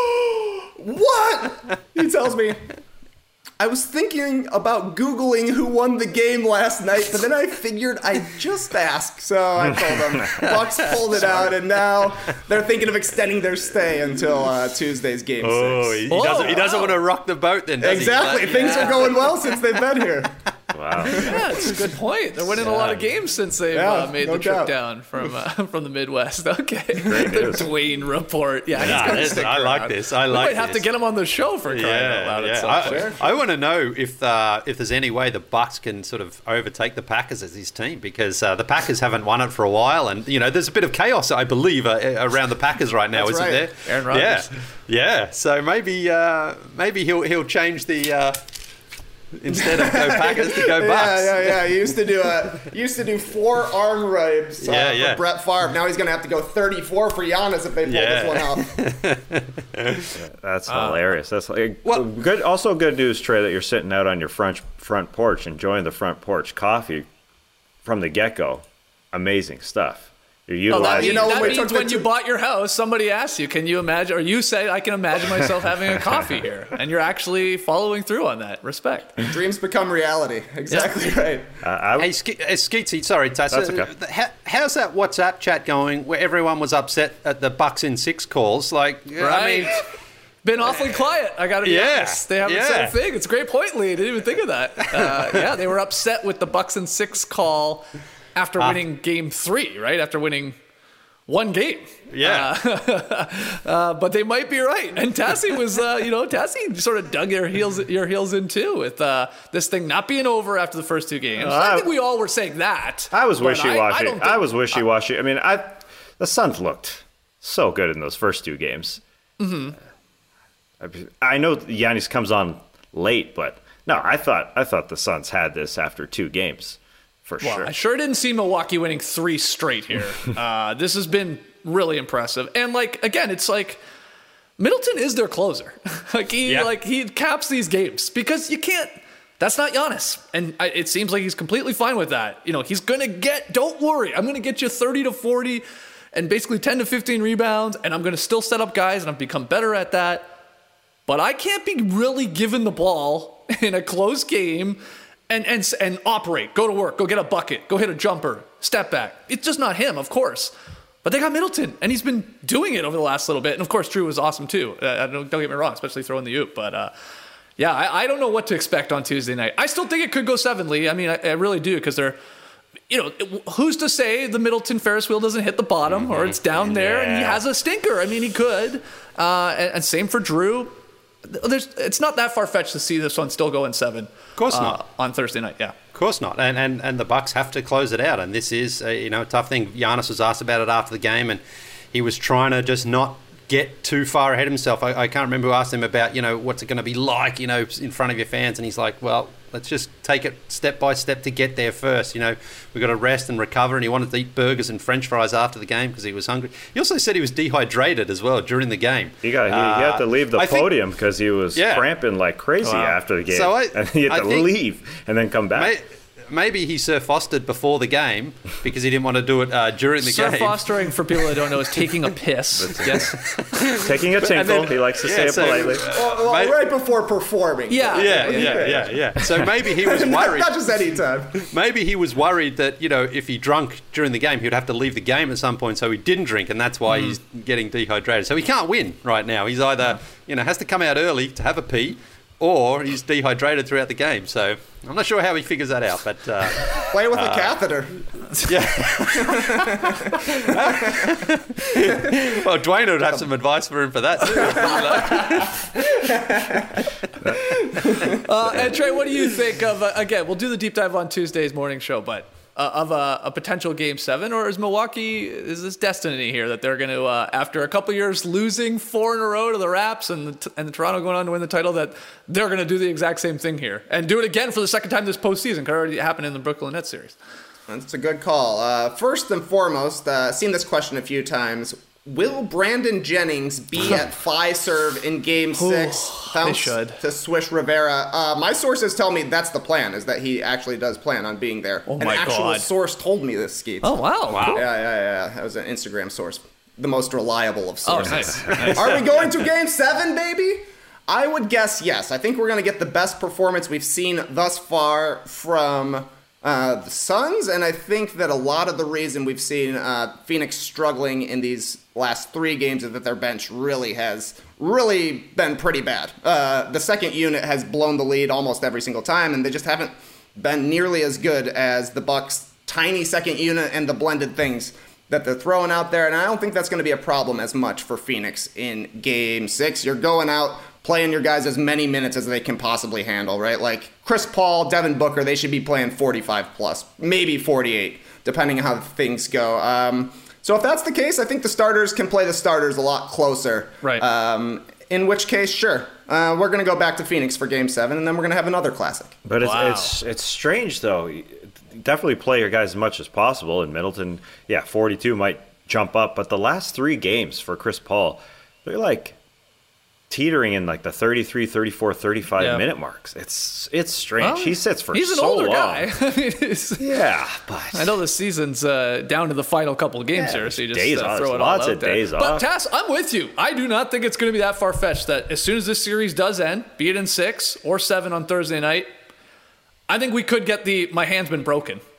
What? He tells me, I was thinking about Googling who won the game last night, but then I figured I'd just ask. So I told them. Bucks pulled it out, and now they're thinking of extending their stay until uh, Tuesday's game Oh, six. he, he Oh, doesn't. He doesn't wow. want to rock the boat then. Does Exactly. He? Things are going well since they've been here. Wow. Yeah, it's a good point. They're winning a lot of games since they've Yeah, uh, made no the trip doubt. down from uh, from the Midwest. Okay, the Dwayne report. Yeah, he's Nah, gonna this- stick I like around. this. I we like might have to this. get him on the show for crying out loud at some I, point. I want to know if uh, if there's any way the Bucks can sort of overtake the Packers as his team, because uh, the Packers haven't won it for a while, and you know there's a bit of chaos, I believe, uh, around the Packers right now, That's isn't right. there? Aaron Rodgers. Yeah, yeah. So maybe uh, maybe he'll he'll change the. Uh, Instead of go Packers to go Bucks. Yeah, yeah, yeah. He used to do a used to do four arm ribs uh, Yeah, yeah. for Brett Favre. Now he's gonna have to go thirty-four for Giannis if they pull Yeah. this one off. That's hilarious. That's like well- good. Also, good news, Trey, that you're sitting out on your front front porch enjoying the front porch coffee from the get go. Amazing stuff. You're Oh, that utilizing. means, You know, when that we means took the when you two- bought your house, somebody asked you, can you imagine, or you said, I can imagine myself having a coffee here. And you're actually following through on that. Respect. Dreams become reality. Exactly right. Uh, I, Hey, Ske- uh, Skeetsy, sorry, Tass. That's uh, okay. how, how's that WhatsApp chat going where everyone was upset at the Bucks in six calls? Like, I Right. mean, been awfully quiet. I got to be Yeah, honest. They haven't yeah. said a thing. It's a great point, Lee. I didn't even think of that. Uh, yeah, they were upset with the Bucks and six call after winning game three, right? After winning one game. Yeah. Uh, uh, but they might be right. And Tassie was, uh, you know, Tassie sort of dug your heels, your heels in too with uh, this thing not being over after the first two games. Uh, I think we all were saying that. I was but wishy-washy. I, I, I, don't think, was wishy-washy. I mean, I the Suns looked so good in those first two games. Mm-hmm. I, I know Giannis comes on late, but no, I thought I thought the Suns had this after two games for well, sure. I sure didn't see Milwaukee winning three straight here. uh, this has been really impressive. And like, again, it's like Middleton is their closer. like he Yeah. like he caps these games because you can't, that's not Giannis. And I, it seems like he's completely fine with that. You know, he's going to get, don't worry, I'm going to get you thirty to forty and basically ten to fifteen rebounds. And I'm going to still set up guys and I've become better at that. But I can't be really given the ball in a close game and, and, and operate, go to work, go get a bucket, go hit a jumper, step back. It's just not him, of course. But they got Middleton, and he's been doing it over the last little bit. And, of course, Drew was awesome, too. Uh, don't, don't get me wrong, especially throwing the oop. But, uh, yeah, I, I don't know what to expect on Tuesday night. I still think it could go seven, Lee. I mean, I, I really do, because they're, you know, who's to say the Middleton Ferris wheel doesn't hit the bottom mm-hmm. or it's down there, yeah. and he has a stinker. I mean, he could. Uh, and, and same for Drew. There's, it's not that far-fetched to see this one still go in seven. Of course uh, not. On Thursday night, yeah. Of course not. And, and and the Bucks have to close it out. And this is a, you know, a tough thing. Giannis was asked about it after the game, and he was trying to just not get too far ahead of himself. I, I can't remember who asked him about, you know, what's it going to be like, you know, in front of your fans. And he's like, well, let's just take it step by step to get there first. You know, we've got to rest and recover. And he wanted to eat burgers and French fries after the game because he was hungry. He also said he was dehydrated as well during the game. He got he, uh, he had to leave the I podium because he was yeah. cramping like crazy Wow. after the game. So I- and he had I to think- leave and then come back. May, maybe he Sir Fostered before the game because he didn't want to do it uh, during the Sir game. Fostering, for people that don't know, is taking a piss. yes. Taking a tinkle, then- he likes to yeah, say it so- politely. Well, well, Mate- right before performing. Yeah. Yeah, yeah, yeah, yeah. So maybe he was not, worried. not just any time. Maybe he was worried that, you know, if he drunk during the game, he would have to leave the game at some point, so he didn't drink, and that's why mm. he's getting dehydrated. So he can't win right now. He's either, you know, has to come out early to have a pee, or he's dehydrated throughout the game. So I'm not sure how he figures that out, but... Uh, Play with uh, a catheter. Yeah. Well, Dwayne would have some advice for him for that, too. uh, and Trey, what do you think of, uh, again, we'll do the deep dive on Tuesday's morning show, but uh, of a, a potential game seven, or is Milwaukee, is this destiny here that they're going to, uh, after a couple years losing four in a row to the Raps and the, and the Toronto going on to win the title, that they're going to do the exact same thing here and do it again for the second time this postseason? Could already happen in the Brooklyn Nets series. That's a good call. Uh, first and foremost, uh, seen this question a few times. Will Brandon Jennings be at Fiserv in Game Six? They should. To Swish Rivera. Uh, my sources tell me that's the plan. Is that he actually does plan on being there? Oh An my actual God. source told me this, Skeets. Oh, wow. Wow. Yeah, yeah, yeah. That was an Instagram source, the most reliable of Oh, sources. nice. nice. Are we going to Game Seven, baby? I would guess yes. I think we're going to get the best performance we've seen thus far from uh, the Suns, and I think that a lot of the reason we've seen uh, Phoenix struggling in these last three games is that their bench really has really been pretty bad. Uh, the second unit has blown the lead almost every single time, and they just haven't been nearly as good as the Bucks' tiny second unit and the blended things that they're throwing out there, and I don't think that's going to be a problem as much for Phoenix in Game six. You're going out, playing your guys as many minutes as they can possibly handle, right? Like Chris Paul, Devin Booker, they should be playing forty-five plus, maybe forty-eight, depending on how things go. Um, so if that's the case, I think the starters can play the starters a lot closer. Right. Um, in which case, sure, uh, we're going to go back to Phoenix for Game seven, and then we're going to have another classic. But it's, Wow. it's it's strange, though. Definitely play your guys as much as possible. And Middleton, yeah, forty-two might jump up. But the last three games for Chris Paul, they're like teetering in like the thirty-three, thirty-four, thirty-five Yeah. minute marks. It's it's strange. Well, he sits for He's an so older long. guy. I mean, it's, Yeah, but I know the season's uh, down to the final couple of games Yeah, here, so you just days uh, off. throw it Lots all out of there. days but off. Tass, I'm with you. I do not think it's going to be that far-fetched that as soon as this series does end, be it in six or seven on Thursday night, I think we could get the my hand's been broken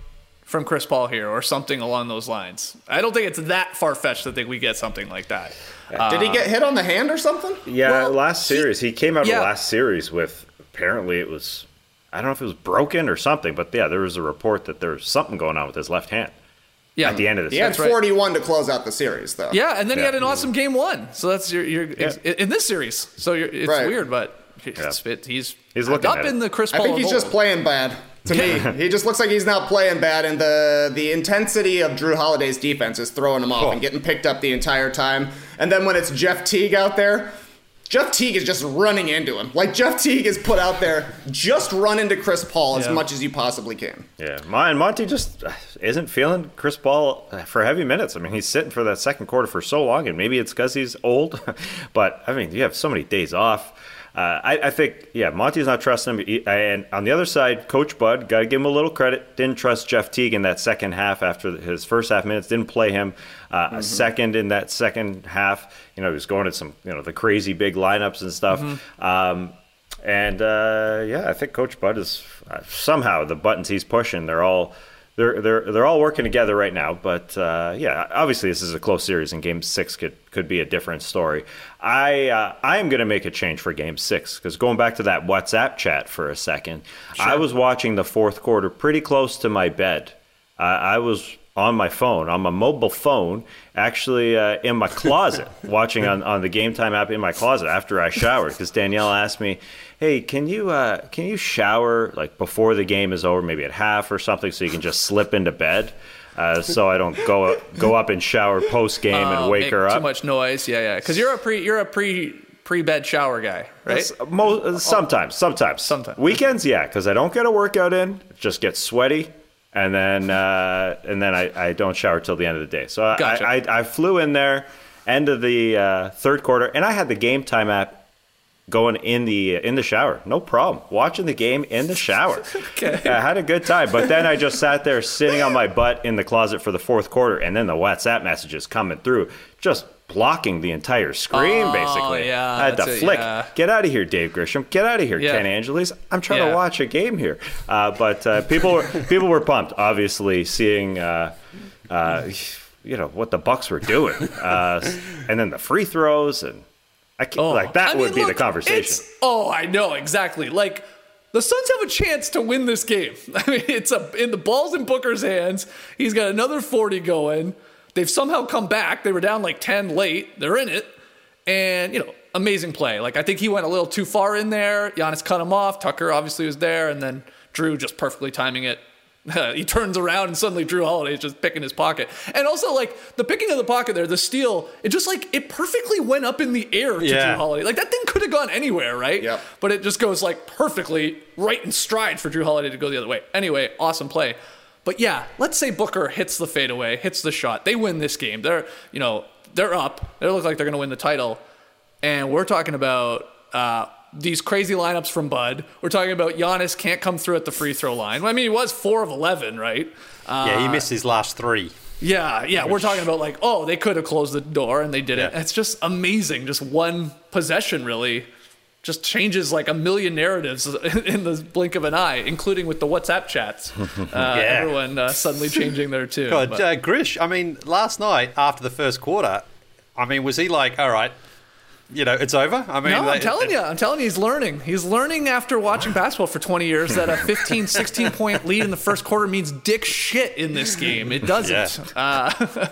from Chris Paul here or something along those lines. I don't think it's that far-fetched to think we get something like that. Uh, Did he get hit on the hand or something? Yeah, Well, last series. He, came out yeah. of the last series with, apparently it was, I don't know if it was broken or something, but yeah, there was a report that there was something going on with his left hand yeah. at the end of the He had series. right. forty-one to close out the series, though. Yeah, and then he Yeah. had an awesome game one. So that's your, your Yeah. in this series. So you're, it's Right. weird, but it's, it, he's, He's looking up at in it. the Chris I Paul. think he's of just old. playing bad. To me, he just looks like he's not playing bad, and the the intensity of Drew Holiday's defense is throwing him off Cool. and getting picked up the entire time. And then when it's Jeff Teague out there, Jeff Teague is just running into him. Like, Jeff Teague is put out there, just run into Chris Paul as Yeah. much as you possibly can. Yeah, Ma- and Monty just uh, isn't feeling Chris Paul uh, for heavy minutes. I mean, he's sitting for that second quarter for so long, and maybe it's because he's old. But, I mean, you have so many days off. Uh, I, I think, yeah, Monty's not trusting him. He- And on the other side, Coach Bud, got to give him a little credit, didn't trust Jeff Teague in that second half after his first half minutes, didn't play him uh, Mm-hmm. a second in that second half. You know, he was going to some, you know, the crazy big lineups and stuff. Mm-hmm. Um, and, uh, yeah, I think Coach Bud is uh, somehow the buttons he's pushing, they're all they're they're they're all working together right now. But uh, yeah, obviously this is a close series, and Game Six could could be a different story. I uh, I am going to make a change for Game Six because going back to that WhatsApp chat for a second, I was watching the fourth quarter pretty close to my bed. Uh, I was on my phone, on my mobile phone, actually uh, in my closet, watching on, on the Game Time app in my closet after I showered because Danielle asked me, hey, can you uh, can you shower like before the game is over, maybe at half or something, so you can just slip into bed, uh, so I don't go go up and shower post game and Oh, wake make her too up. much noise. Yeah, yeah. Because you're a pre you're a pre pre bed shower guy, right? S- Mo- sometimes, sometimes, Sometimes. Weekends, yeah, because I don't get a workout in, just get sweaty, and then uh, and then I, I don't shower till the end of the day. So I, Gotcha. I, I I flew in there, end of the uh, third quarter, and I had the Game Time app going in the in the shower, no problem. Watching the game in the shower. Okay. I had a good time, but then I just sat there sitting on my butt in the closet for the fourth quarter, and then the WhatsApp messages coming through, just blocking the entire screen, Oh, basically. yeah, I had to that's it, flick. yeah. Get out of here, Dave Grisham. Get out of here, Yeah. Ken Angeles. I'm trying Yeah. to watch a game here. Uh, but uh, people were people were pumped, obviously, seeing uh, uh, you know what the Bucks were doing, uh, and then the free throws, and I can't, like that I mean, would be look, the conversation. it's- Oh, I know exactly. Like the Suns have a chance to win this game. I mean, it's a in the ball's in Booker's hands. He's got another forty going. They've somehow come back. They were down like ten late. They're in it, and you know, amazing play. Like I think he went a little too far in there. Giannis cut him off. Tucker obviously was there, and then Drew just perfectly timing it. He turns around and suddenly Drew Holiday is just picking his pocket. And also, like, the picking of the pocket there, the steal, it just, like, it perfectly went up in the air to Yeah. Drew Holiday. Like, that thing could have gone anywhere, right? Yep. But it just goes, like, perfectly right in stride for Drew Holiday to go the other way. Anyway, awesome play. But, yeah, let's say Booker hits the fadeaway, hits the shot. They win this game. They're, you know, they're up. They look like they're going to win the title. And we're talking about... Uh, these crazy lineups from Bud. We're talking about Giannis can't come through at the free throw line. I mean, he was four of eleven, right? Uh, Yeah, he missed his last three. Yeah, yeah. We're talking about like, oh, they could have closed the door and they didn't. Yeah. It's just amazing. Just one possession really just changes like a million narratives in the blink of an eye, including with the WhatsApp chats. Uh, Everyone uh, suddenly changing their tune. God, But- uh, Grish, I mean, last night after the first quarter, I mean, was he like, all right, you know, it's over? I mean, No, I'm they- telling you, I'm telling you, he's learning. He's learning after watching basketball for twenty years that a fifteen, sixteen point lead in the first quarter means dick shit in this game. It doesn't. Uh,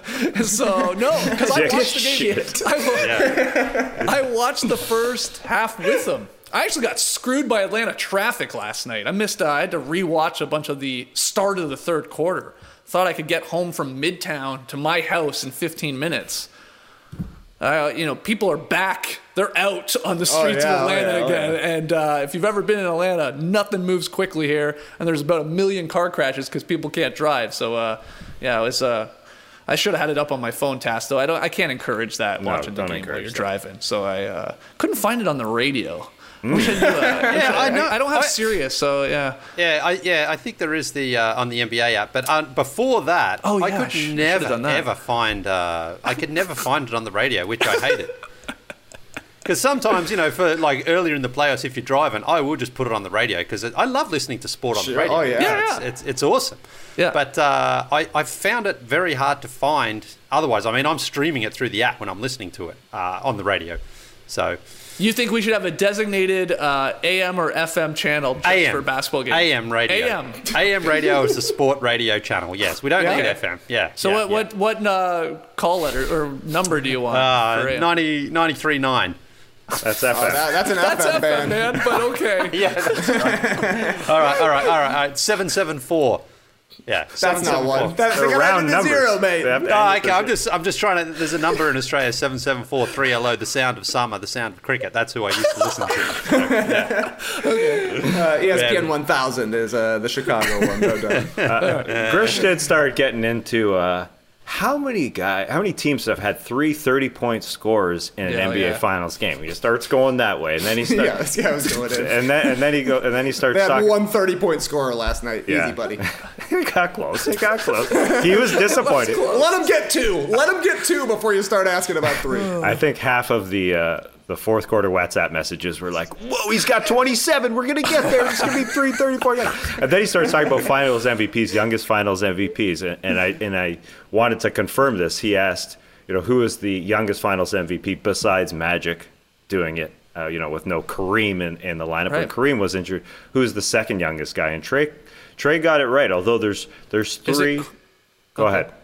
so, no, because I Dick watched the game. shit. I, wa- Yeah. I watched the first half with him. I actually got screwed by Atlanta traffic last night. I missed, uh, I had to rewatch a bunch of the start of the third quarter. Thought I could get home from Midtown to my house in fifteen minutes. Uh, you know, people are back. They're out on the streets yeah, of oh, Atlanta yeah, oh, again. yeah. And uh, if you've ever been in Atlanta, nothing moves quickly here. And there's about a million car crashes because people can't drive. So, uh, yeah, it was. Uh, I should have had it up on my phone task, though. I don't. I can't encourage that No, watching the don't game while encourage you're that. driving. So I uh, couldn't find it on the radio. Wish I, knew, uh, Yeah, I, I know. I don't have I- Sirius, so yeah. Yeah, I, yeah, I think there is the uh, on the N B A app, but uh, before that, Oh, I yeah, could sh- should've never done that. ever find. Uh, I could never find it on the radio, which I hated. Because sometimes, you know, for like earlier in the playoffs, if you're driving, I will just put it on the radio because I love listening to sport on Sure. the radio. Oh, yeah. Yeah, It's, yeah. it's, it's awesome. Yeah. But uh, I, I've found it very hard to find otherwise. I mean, I'm streaming it through the app when I'm listening to it uh, on the radio. So You think we should have a designated uh, A M or F M channel just A M for basketball games? A M radio. A M. A M radio is the sport radio channel. Yes, we don't Yeah. need Okay. F M. Yeah. So yeah, what yeah. what what uh, call letter or number do you want? Uh, for A M? ninety, ninety-three point nine. That's F M. That- that's an That's F M F M, band. man. But okay. Yeah, that's right. all right, all right, all right, all right. seven seven four. Yeah, That's not one. That's They're they gotta round end in numbers. zero, mate. They have to Oh, end okay. with I'm just, I'm just trying to. There's a number in Australia: seven seven four three L O. The sound of summer, the sound of cricket. That's who I used to listen to. Uh, E S P N Yeah. one thousand is uh, the Chicago one. No doubt. Grish did start getting into uh, how many guy, how many teams have had three thirty-point scores in an Yeah, N B A yeah. Finals game? He starts going that way, and then he yeah, starts, that's, yeah, I was going in. and then and then he go, and then he starts They had talking. one thirty-point scorer last night. Yeah. Easy, buddy. He got close. He got close. He was disappointed. Let him get two. Let him get two before you start asking about three. I think half of the uh, the fourth quarter WhatsApp messages were like, "Whoa, he's got twenty-seven. We're gonna get there. It's gonna be three thirty-four." And then he starts talking about Finals M V Ps, youngest Finals M V Ps, and, and I and I wanted to confirm this. He asked, you know, who is the youngest Finals M V P besides Magic doing it? Uh, you know, with no Kareem in, in the lineup. Right. When Kareem was injured, who's the second youngest guy? And Trey Trey got it right. Although there's there's Is it- three. Go Okay. ahead.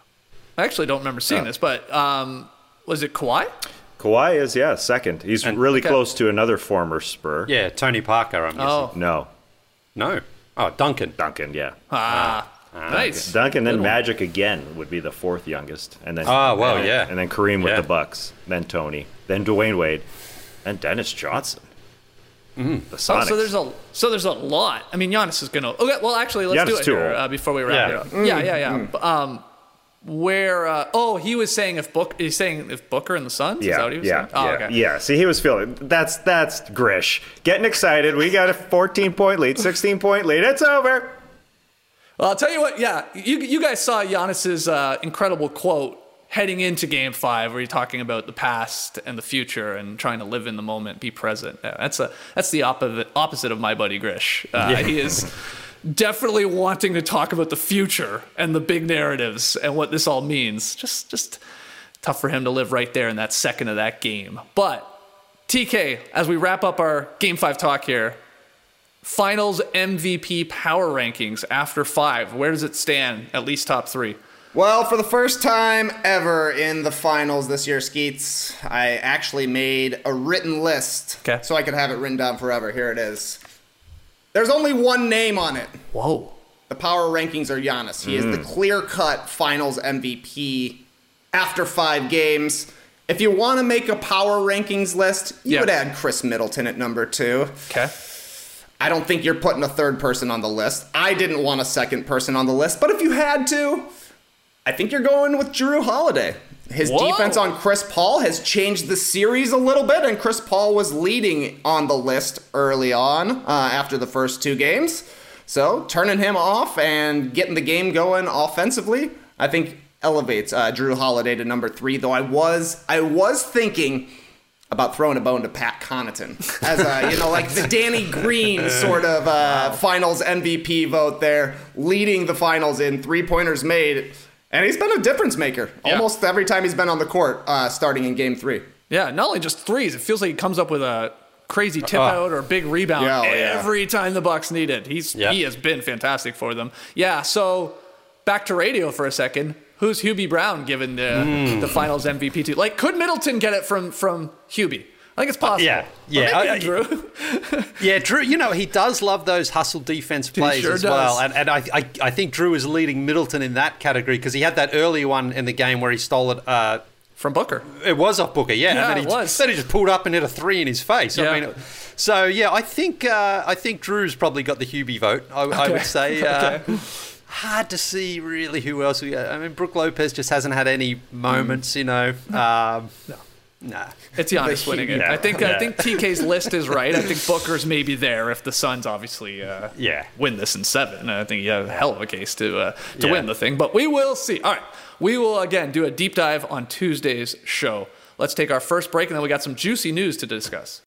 I actually don't remember seeing Oh. this, but um, was it Kawhi? Kawhi is yeah second. He's And- really okay. close to another former Spur. Yeah, Tony Parker. I'm guessing. Oh, No, No. Oh, Duncan. Duncan. Yeah. ah, nice. Duncan, then Good one. Magic again would be the fourth youngest, and then Oh, well, and, yeah. and then Kareem with Yeah. the Bucks, then Tony, then Dwayne Wade, and Dennis Johnson. Mm. The Oh, Sonics. so there's a so there's a lot. I mean, Giannis is gonna. Okay, well, actually, let's Giannis do it too here, old. uh, before we wrap Yeah. it up. Yeah, yeah, yeah. B- Um, where? Uh, oh, he was saying if Book. He's saying if Booker and the Suns. Is yeah, that what he was yeah, saying? Oh, yeah, okay. yeah. See, he was feeling that's that's Grish getting excited. We got a fourteen point lead, sixteen point lead. It's over. Well, I'll tell you what. Yeah, you you guys saw Giannis's uh, incredible quote heading into Game Five, where he's talking about the past and the future and trying to live in the moment, be present. Yeah, that's a that's the opposite opposite of my buddy Grish. Uh, He is definitely wanting to talk about the future and the big narratives and what this all means. Just just tough for him to live right there in that second of that game. But T K, as we wrap up our Game Five talk here. Finals M V P power rankings after five. Where does it stand? At least top three. Well, for the first time ever in the finals this year, Skeets, I actually made a written list Okay. so I could have it written down forever. Here it is. There's only one name on it. Whoa. The power rankings are Giannis. He is the clear-cut finals M V P after five games. If you want to make a power rankings list, you Yeah. would add Chris Middleton at number two. Okay. I don't think you're putting a third person on the list. I didn't want a second person on the list, but if you had to, I think you're going with Jrue Holiday. His Whoa. defense on Chris Paul has changed the series a little bit, and Chris Paul was leading on the list early on uh, after the first two games. So turning him off and getting the game going offensively, I think elevates uh, Jrue Holiday to number three. Though I was I was thinking about throwing a bone to Pat Connaughton as a, you know, like the Danny Green sort of uh, finals M V P vote there, leading the finals in three-pointers made. And he's been a difference maker Yeah. almost every time he's been on the court, uh, starting in game three. Yeah, not only just threes. It feels like he comes up with a crazy tip out or a big rebound Yeah, oh, yeah. every time the Bucks need it. He's Yeah. he has been fantastic for them. Yeah. So back to radio for a second. Who's Hubie Brown given the the Finals M V P to? Like, could Middleton get it from from Hubie? I think it's possible. yeah, Or yeah. maybe I- I- Drew. Yeah, Drew, you know, he does love those hustle defense plays sure as does. well. And, and I, I, I think Drew is leading Middleton in that category because he had that early one in the game where he stole it. Uh, From Booker. it was off Booker, yeah. Yeah, and then it he, was. Then he just pulled up and hit a three in his face. Yeah. I mean, so, yeah, I think uh, I think Drew's probably got the Hubie vote, I, I Okay. would say. Uh, Okay. Hard to see really who else. We, I mean, Brooke Lopez just hasn't had any moments, you know. Um, no. Nah. It's Giannis winning it. Yeah. I think I Yeah. think T K's list is right. I think Booker's maybe there if the Suns obviously uh, Yeah. win this in seven. I think you have a hell of a case to uh, to Yeah. win the thing. But we will see. All right, we will again do a deep dive on Tuesday's show. let's take our first break, and then we got some juicy news to discuss.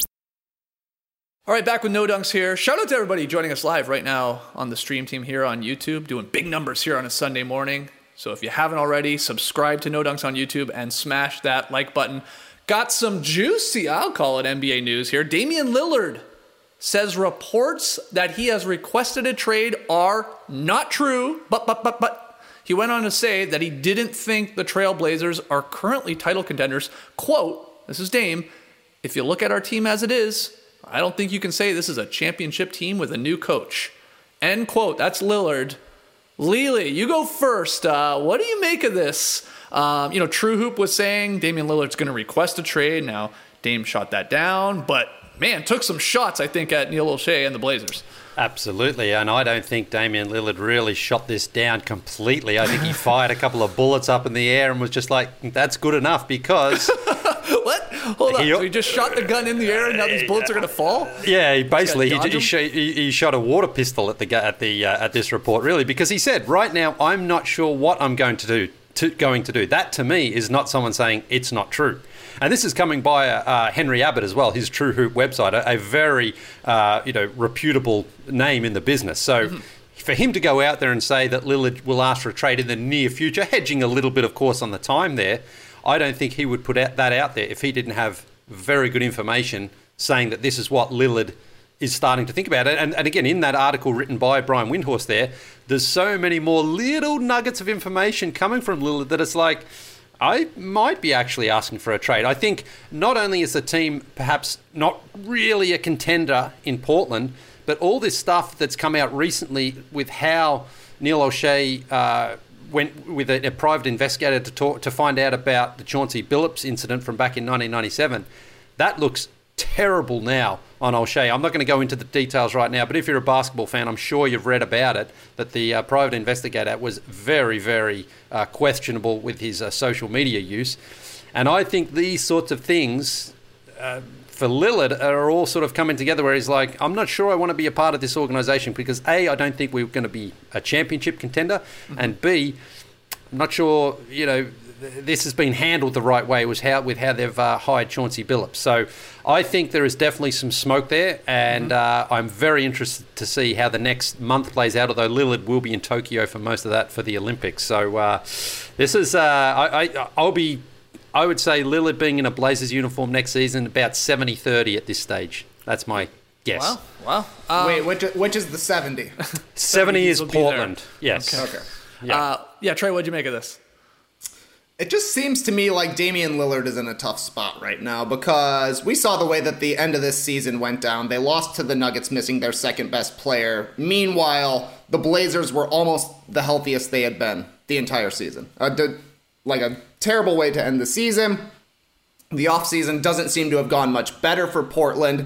All right, back with No Dunks here. Shout out to everybody joining us live right now on the stream team here on YouTube, doing big numbers here on a Sunday morning. So if you haven't already, subscribe to No Dunks on YouTube and smash that like button. Got some juicy, I'll call it, N B A news here. Damian Lillard says reports that he has requested a trade are not true, but, but, but, but. He went on to say that he didn't think the Trailblazers are currently title contenders. Quote, this is Dame, if you look at our team as it is, I don't think you can say this is a championship team with a new coach. End quote. That's Lillard. Lily, you go first. Uh, what do you make of this? Um, you know, True Hoop was saying Damian Lillard's going to request a trade. Now, Dame shot that down, but man, took some shots, I think, at Neil O'Shea and the Blazers. Absolutely, and I don't think Damian Lillard really shot this down completely. I think he fired a couple of bullets up in the air and was just like, that's good enough because... What? Hold on. He, so he just shot the gun in the air and now these bullets are going to fall? Yeah, he basically he, he, sh- he, he shot a water pistol at the at the uh, at this report, really, because he said, right now, I'm not sure what I'm going to do. To, going to do. That, to me, is not someone saying it's not true. And this is coming by uh, Henry Abbott as well, his True Hoop website, a, a very uh, you know reputable name in the business. So mm-hmm. for him to go out there and say that Lillard will ask for a trade in the near future, hedging a little bit, of course, on the time there, I don't think he would put out, that out there if he didn't have very good information saying that this is what Lillard is starting to think about it. And, and again, in that article written by Brian Windhorst there, there's so many more little nuggets of information coming from Lillard that it's like, I might be actually asking for a trade. I think not only is the team perhaps not really a contender in Portland, but all this stuff that's come out recently with how Neil O'Shea uh, went with a, a private investigator to talk to find out about the Chauncey Billups incident from back in nineteen ninety-seven. That looks terrible now on O'Shea. I'm not going to go into the details right now, but if you're a basketball fan, I'm sure you've read about it, that the uh, private investigator was very, very uh, questionable with his uh, social media use. And I think these sorts of things uh, for Lillard are all sort of coming together where he's like, I'm not sure I want to be a part of this organization because A, I don't think we're going to be a championship contender, mm-hmm. and B, I'm not sure, you know, this has been handled the right way was how, with how they've uh, hired Chauncey Billups. So I think there is definitely some smoke there, and mm-hmm. uh, I'm very interested to see how the next month plays out, although Lillard will be in Tokyo for most of that for the Olympics. So uh, this is, uh, I, I, I'll be, I would say Lillard being in a Blazers uniform next season, about seventy thirty at this stage. That's my guess. Wow, wow. Um, Wait, which, which is the seventy? seventy is Portland, yes. Okay. okay. Yeah. Uh, yeah, Trey, what'd you make of this? It just seems to me like Damian Lillard is in a tough spot right now because we saw the way that the end of this season went down. They lost to the Nuggets, missing their second best player. Meanwhile, the Blazers were almost the healthiest they had been the entire season. Uh, the, like a terrible way to end the season. The offseason doesn't seem to have gone much better for Portland.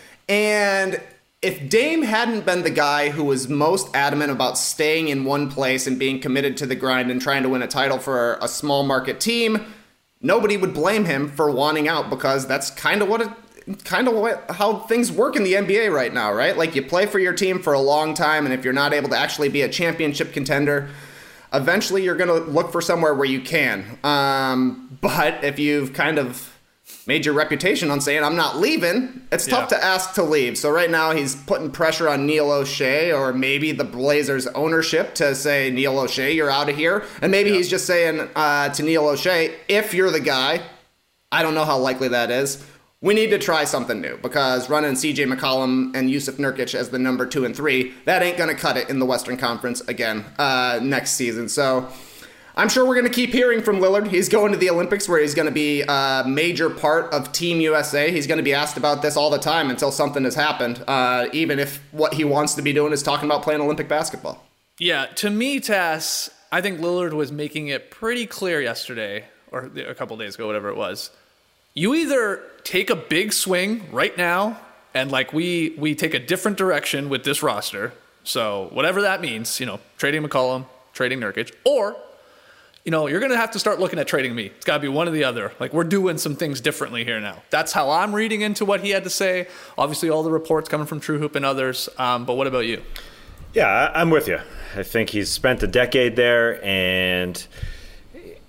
And if Dame hadn't been the guy who was most adamant about staying in one place and being committed to the grind and trying to win a title for a small market team, nobody would blame him for wanting out because that's kind of what it, kind of what, how things work in the N B A right now, right? Like you play for your team for a long time, and if you're not able to actually be a championship contender, eventually you're going to look for somewhere where you can. Um, but if you've kind of made your reputation on saying, I'm not leaving, it's tough yeah. to ask to leave. So right now he's putting pressure on Neil O'Shea or maybe the Blazers ownership to say, Neil O'Shea, you're out of here. And maybe yeah. he's just saying uh, to Neil O'Shea, if you're the guy, I don't know how likely that is, we need to try something new because running C J McCollum and Yusuf Nurkic as the number two and three, that ain't going to cut it in the Western Conference again uh, next season. So I'm sure we're going to keep hearing from Lillard. He's going to the Olympics where he's going to be a major part of Team U S A. He's going to be asked about this all the time until something has happened, uh, even if what he wants to be doing is talking about playing Olympic basketball. Yeah, to me, Tass, I think Lillard was making it pretty clear yesterday, or a couple days ago, whatever it was. You either take a big swing right now and like we we take a different direction with this roster, so whatever that means, you know, trading McCollum, trading Nurkic, or you know, you're going to have to start looking at trading me. It's got to be one or the other. Like, we're doing some things differently here now. That's how I'm reading into what he had to say. Obviously, all the reports coming from True Hoop and others. Um, but what about you? Yeah, I'm with you. I think he's spent a decade there, and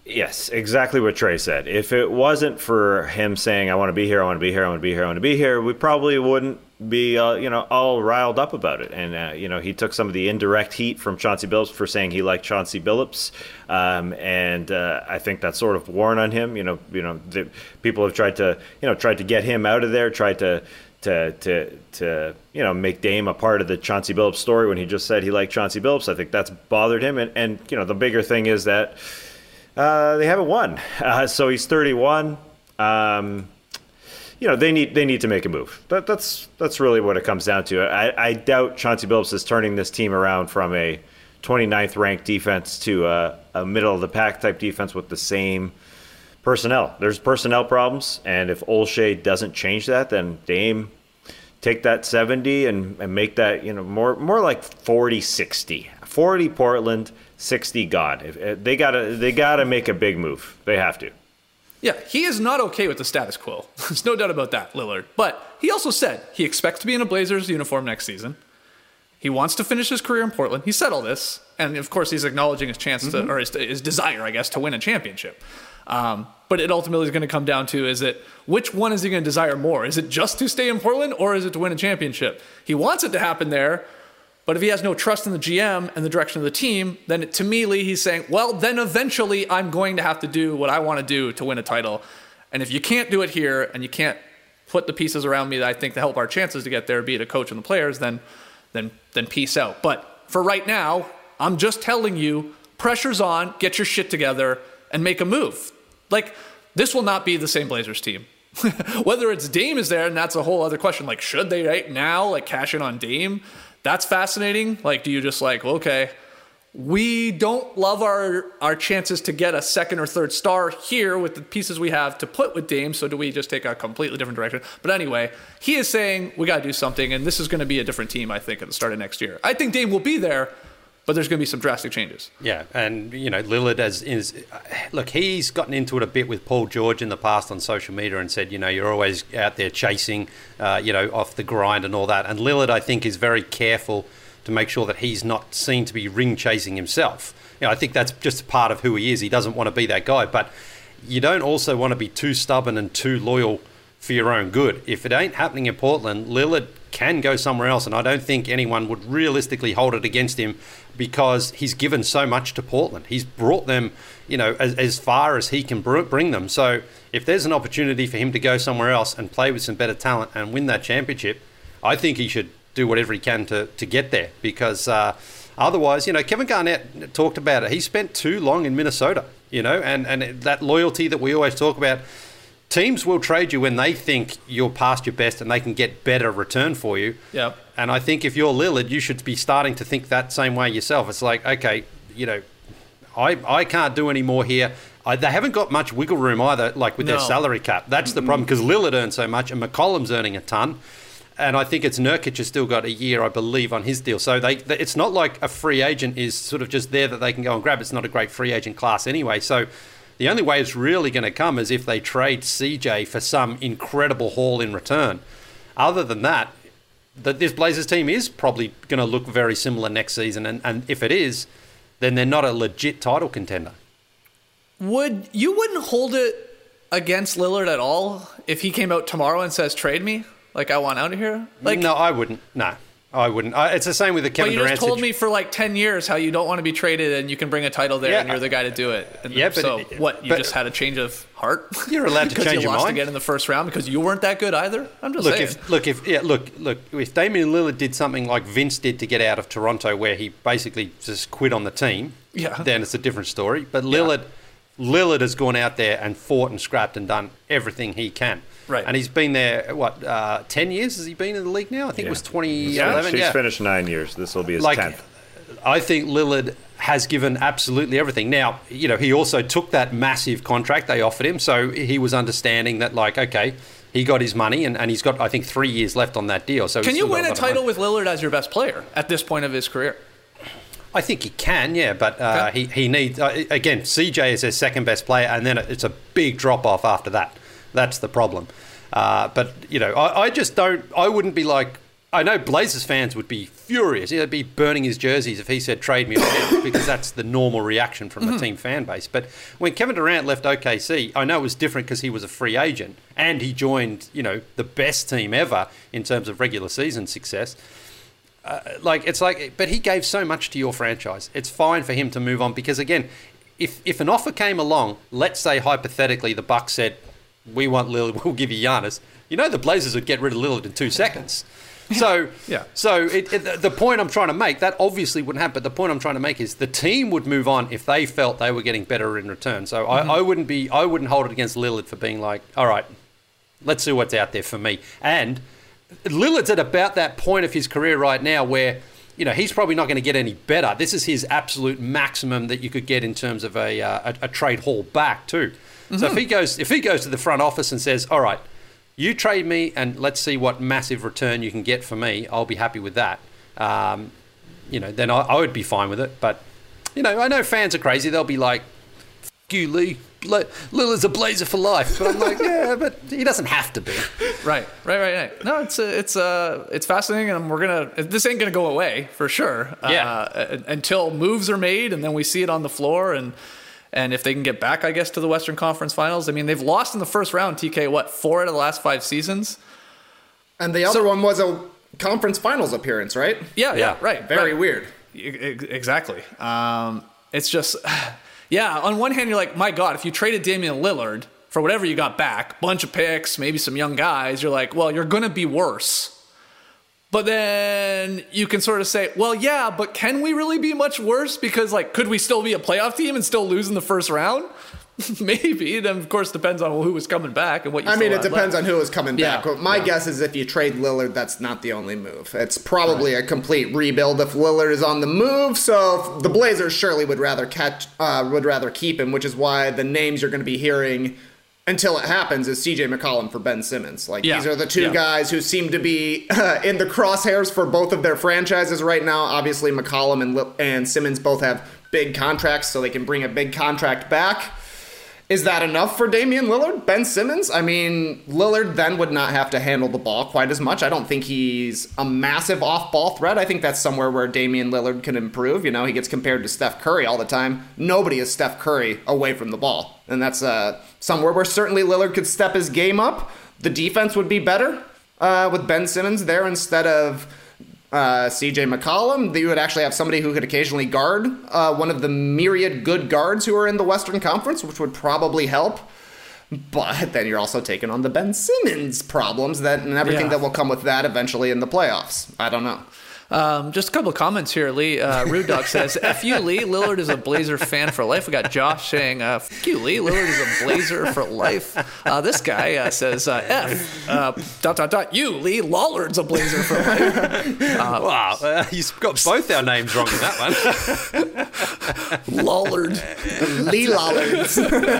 Yes, exactly what Trey said. If it wasn't for him saying, I want to be here, I want to be here, I want to be here, I want to be here, we probably wouldn't be, uh, you know, all riled up about it. And, uh, you know, he took some of the indirect heat from Chauncey Billups for saying he liked Chauncey Billups. Um, and uh, I think that's sort of worn on him. You know, you know, the, people have tried to, you know, tried to get him out of there, tried to, to, to, to, you know, make Dame a part of the Chauncey Billups story when he just said he liked Chauncey Billups. I think that's bothered him. And, and you know, the bigger thing is that Uh, they haven't won, uh, so he's thirty-one. Um, you know, they need they need to make a move. That, that's that's really what it comes down to. I, I doubt Chauncey Billups is turning this team around from a twenty-ninth ranked defense to a, a middle of the pack type defense with the same personnel. There's personnel problems, and if Olshey doesn't change that, then Dame take that seventy and, and make that, you know, more more like forty sixty. forty Portland, sixty God. If, if they gotta they gotta make a big move. They have to. Yeah, he is not okay with the status quo. There's no doubt about that, Lillard. But he also said he expects to be in a Blazers uniform next season. He wants to finish his career in Portland. He said all this, and of course he's acknowledging his chance mm-hmm. to, or his, his desire, I guess, to win a championship. Um, but it ultimately is going to come down to, is it, which one is he going to desire more? Is it just to stay in Portland, or is it to win a championship? He wants it to happen there, but if he has no trust in the G M and the direction of the team, then it, to me, Lee, he's saying, well, then eventually I'm going to have to do what I want to do to win a title. And if you can't do it here, and you can't put the pieces around me that I think to help our chances to get there, be it a coach and the players, then then then peace out. But for right now, I'm just telling you, pressure's on, get your shit together, and make a move. Like, this will not be the same Blazers team. Whether it's Dame is there, and that's a whole other question. Like, should they right now, like, cash in on Dame? That's fascinating. Like, do you just like, well, okay, we don't love our, our chances to get a second or third star here with the pieces we have to put with Dame, so do we just take a completely different direction? But anyway, he is saying we got to do something, and this is going to be a different team, I think, at the start of next year. I think Dame will be there, but there's going to be some drastic changes. Yeah, and, you know, Lillard as is, look, he's gotten into it a bit with Paul George in the past on social media and said, you know, you're always out there chasing, uh, you know, off the grind and all that. And Lillard, I think, is very careful to make sure that he's not seen to be ring chasing himself. You know, I think that's just part of who he is. He doesn't want to be that guy, but you don't also want to be too stubborn and too loyal for your own good. If it ain't happening in Portland, Lillard can go somewhere else, and I don't think anyone would realistically hold it against him because he's given so much to Portland. He's brought them, you know, as, as far as he can bring them. So if there's an opportunity for him to go somewhere else and play with some better talent and win that championship, I think he should do whatever he can to, to get there, because uh, otherwise, you know, Kevin Garnett talked about it. He spent too long in Minnesota, you know, and, and that loyalty that we always talk about. Teams will trade you when they think you're past your best and they can get better return for you. Yep. And I think if you're Lillard, you should be starting to think that same way yourself. It's like, okay, you know, I I can't do any more here. I, they haven't got much wiggle room either, like with no. their salary cap. That's the problem, because Lillard earns so much and McCollum's earning a ton. And I think it's Nurkic has still got a year, I believe, on his deal. So they, they it's not like a free agent is sort of just there that they can go and grab. It's not a great free agent class anyway. So the only way it's really going to come is if they trade C J for some incredible haul in return. Other than that, the, this Blazers team is probably going to look very similar next season. And, and if it is, then they're not a legit title contender. Would you wouldn't hold it against Lillard at all if he came out tomorrow and says, trade me? Like, I want out of here? Like, no, I wouldn't. No, I wouldn't. I, it's the same with the Kevin Durant. But you Durant just told situ- me for like ten years how you don't want to be traded and you can bring a title there, yeah, and you're the guy to do it. And yeah, but so it, what? You but just had a change of heart? You're allowed to change you your lost mind again in the first round because you weren't that good either. I'm just look, saying. If, look, if yeah, look, look. If Damian Lillard did something like Vince did to get out of Toronto, where he basically just quit on the team, yeah, then it's a different story. But Lillard, yeah. Lillard has gone out there and fought and scrapped and done everything he can. Right. And he's been there, what, uh, ten years has he been in the league now? I think yeah. it was twenty eleven. He's yeah. finished nine years. This will be his like, tenth. I think Lillard has given absolutely everything. Now, you know, he also took that massive contract they offered him, so he was understanding that, like, okay, he got his money, and, and he's got, I think, three years left on that deal. So can you win a title with Lillard as your best player at this point of his career? I think he can, yeah, but uh, okay. he, he needs, uh, again, C J is his second best player, and then it's a big drop-off after that. That's the problem. Uh, but, you know, I, I just don't, I wouldn't be like, I know Blazers fans would be furious. They'd be burning his jerseys if he said trade me now, because that's the normal reaction from the team fan base. But when Kevin Durant left O K C, I know it was different because he was a free agent and he joined, you know, the best team ever in terms of regular season success. Uh, like it's like, but he gave so much to your franchise. It's fine for him to move on because again, if if an offer came along, let's say hypothetically the Bucks said, "We want Lillard, we'll give you Giannis." You know, the Blazers would get rid of Lillard in two seconds. So, yeah. So it, it, the point I'm trying to make, that obviously wouldn't happen. But the point I'm trying to make is the team would move on if they felt they were getting better in return. So mm-hmm. I, I wouldn't be, I wouldn't hold it against Lillard for being like, all right, let's see what's out there for me. And Lillard's at about that point of his career right now where, you know, he's probably not going to get any better. This is his absolute maximum that you could get in terms of a uh, a, a trade haul back too. Mm-hmm. So if he goes, if he goes to the front office and says, all right, you trade me and let's see what massive return you can get for me, I'll be happy with that. Um, you know, then I, I would be fine with it. But, you know, I know fans are crazy. They'll be like, F you, Lee. Lillard's a Blazer for life. But I'm like, yeah, but he doesn't have to be. Right, right, right, right. No, it's uh, it's uh, it's fascinating, and we're gonna. This ain't gonna go away for sure. Yeah. Uh, until moves are made, and then we see it on the floor, and. And if they can get back, I guess, to the Western Conference Finals. I mean, they've lost in the first round, T K, what, four out of the last five seasons? And the other so, one was a conference finals appearance, right? Yeah, yeah, yeah right. Very right. weird. Exactly. Um, it's just, yeah, on one hand, you're like, my God, if you traded Damian Lillard for whatever you got back, bunch of picks, maybe some young guys, you're like, well, you're going to be worse. But then you can sort of say, well, yeah, but can we really be much worse? Because, like, could we still be a playoff team and still lose in the first round? Maybe. Then, of course, depends on who was coming back and what you I mean, it left. depends on who is coming back. Yeah, My yeah. guess is if you trade Lillard, that's not the only move. It's probably right. a complete rebuild if Lillard is on the move. So the Blazers surely would rather catch, uh, would rather keep him, which is why the names you're going to be hearing until it happens is C J McCollum for Ben Simmons. Like yeah. these are the two yeah. guys who seem to be uh, in the crosshairs for both of their franchises right now. Obviously, McCollum and and Simmons both have big contracts, so they can bring a big contract back. Is that enough for Damian Lillard? Ben Simmons? I mean, Lillard then would not have to handle the ball quite as much. I don't think he's a massive off-ball threat. I think that's somewhere where Damian Lillard can improve. You know, he gets compared to Steph Curry all the time. Nobody is Steph Curry away from the ball. And that's uh, somewhere where certainly Lillard could step his game up. The defense would be better uh, with Ben Simmons there instead of Uh, C J McCollum. You would actually have somebody who could occasionally guard uh, one of the myriad good guards who are in the Western Conference, which would probably help. But then you're also taking on the Ben Simmons problems that and everything yeah. that will come with that eventually in the playoffs. I don't know. Um, just a couple of comments here, Lee. Uh, Rude Dog says, F you, Lee. Lillard is a Blazer fan for life. We got Josh saying, uh, F you, Lee. Lillard is a Blazer for life. Uh, this guy uh, says, uh, F, uh, dot, dot, dot, you, Lee. Lollard's a Blazer for life. Uh, wow. Uh, you've got both our names wrong in that one. Lollard. Lee Lollards.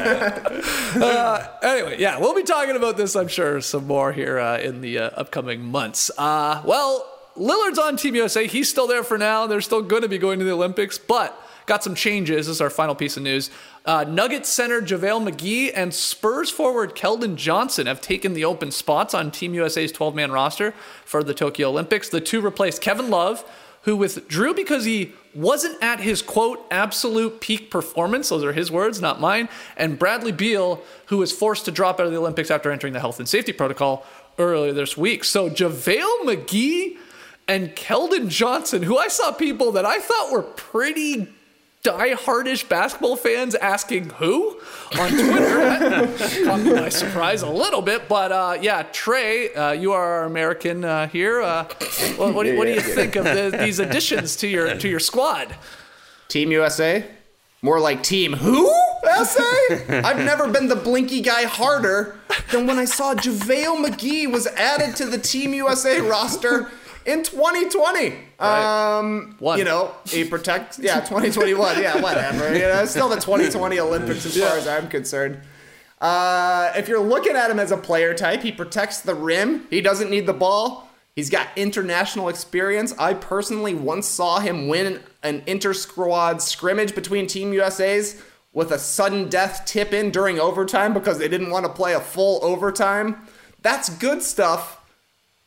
uh, anyway, yeah, we'll be talking about this, I'm sure, some more here uh, in the uh, upcoming months. Uh, well, Lillard's on Team U S A. He's still there for now. They're still going to be going to the Olympics, but got some changes. This is our final piece of news. Uh, Nuggets center JaVale McGee and Spurs forward Keldon Johnson have taken the open spots on Team U S A's twelve-man roster for the Tokyo Olympics. The two replaced Kevin Love, who withdrew because he wasn't at his, quote, absolute peak performance. Those are his words, not mine. And Bradley Beal, who was forced to drop out of the Olympics after entering the health and safety protocol earlier this week. So JaVale McGee and Keldon Johnson, who I saw people that I thought were pretty die-hardish basketball fans asking who on Twitter. That caught me by surprise a little bit. But uh, yeah, Trey, uh, you are our American uh, here. Uh, what, what, do, what do you think of the, these additions to your to your squad? Team U S A? More like Team who? S A? I've never been the blinky guy harder than when I saw JaVale McGee was added to the Team U S A roster in twenty twenty. Right. Um, One. You know, he protects, yeah, twenty twenty-one, yeah, whatever. You know, it's still the twenty twenty Olympics as far as I'm concerned. Uh, if you're looking at him as a player type, he protects the rim. He doesn't need the ball. He's got international experience. I personally once saw him win an inter-squad scrimmage between Team U S A's with a sudden death tip-in during overtime because they didn't want to play a full overtime. That's good stuff.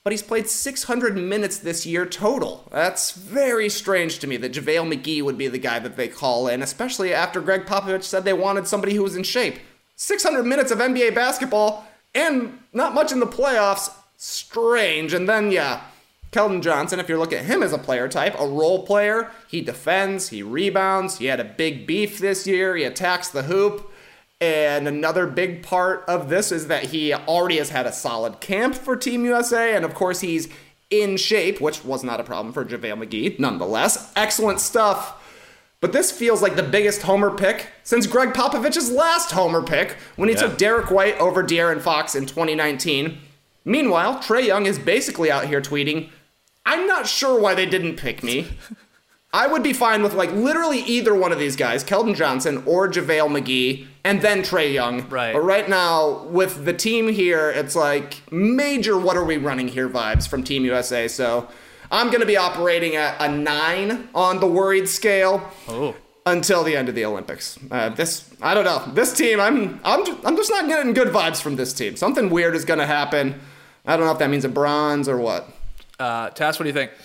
but he's played six hundred minutes this year total. That's very strange to me that JaVale McGee would be the guy that they call in, especially after Greg Popovich said they wanted somebody who was in shape. six hundred minutes of N B A basketball and not much in the playoffs. Strange. And then, yeah, Keldon Johnson, if you're looking at him as a player type, a role player, he defends, he rebounds, he had a big beef this year, he attacks the hoop. And another big part of this is that he already has had a solid camp for Team U S A, and of course he's in shape, which was not a problem for JaVale McGee, nonetheless. Excellent stuff. But this feels like the biggest homer pick since Greg Popovich's last homer pick when he yeah. took Derek White over De'Aaron Fox in twenty nineteen. Meanwhile, Trae Young is basically out here tweeting, "I'm not sure why they didn't pick me." I would be fine with like literally either one of these guys, Keldon Johnson or JaVale McGee, and then Trae Young. Right. But right now, with the team here, it's like major what are we running here vibes from Team U S A. So I'm going to be operating at a nine on the worried scale oh. until the end of the Olympics. Uh, this, I don't know. This team, I'm, I'm, just, I'm just not getting good vibes from this team. Something weird is going to happen. I don't know if that means a bronze or what. Uh, Tass, what do you think?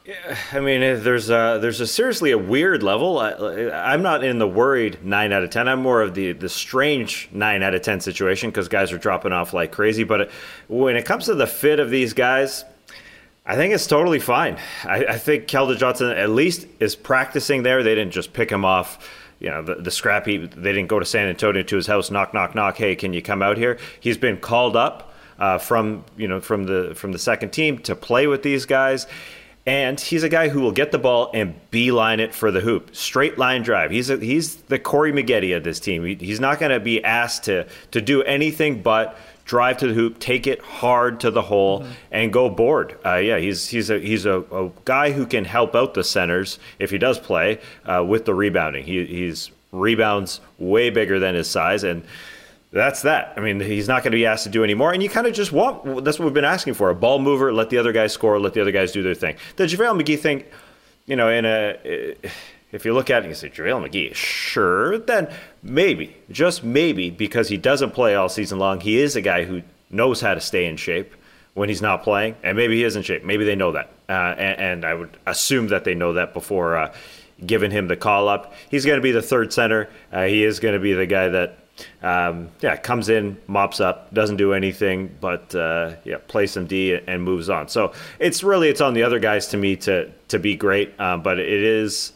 I mean, there's a, there's a seriously a weird level. I, I'm not in the worried nine out of ten. I'm more of the, the strange nine out of ten situation because guys are dropping off like crazy. But when it comes to the fit of these guys, I think it's totally fine. I, I think Keldon Johnson at least is practicing there. They didn't just pick him off, you know, the, the scrap heap. They didn't go to San Antonio to his house, knock, knock, knock. Hey, can you come out here? He's been called up uh, from, you know, from the from the second team to play with these guys. And he's a guy who will get the ball and beeline it for the hoop. Straight line drive. He's a, he's the Corey Maggette of this team. He, he's not going to be asked to to do anything but drive to the hoop, take it hard to the hole, mm-hmm. and go board. Uh, yeah, he's he's a he's a, a guy who can help out the centers if he does play uh, with the rebounding. He he's rebounds way bigger than his size, and that's that. I mean, he's not going to be asked to do any more, and you kind of just want, that's what we've been asking for, a ball mover, let the other guys score, let the other guys do their thing. The JaVale McGee thing, you know, in a, if you look at it and you say, JaVale McGee, sure, then maybe, just maybe, because he doesn't play all season long, he is a guy who knows how to stay in shape when he's not playing, and maybe he is in shape. Maybe they know that, uh, and, and I would assume that they know that before uh, giving him the call up. He's going to be the third center. Uh, he is going to be the guy that Um, yeah, comes in, mops up, doesn't do anything, but uh, yeah, plays some D and moves on. So it's really it's on the other guys to me to to be great, uh, but it is,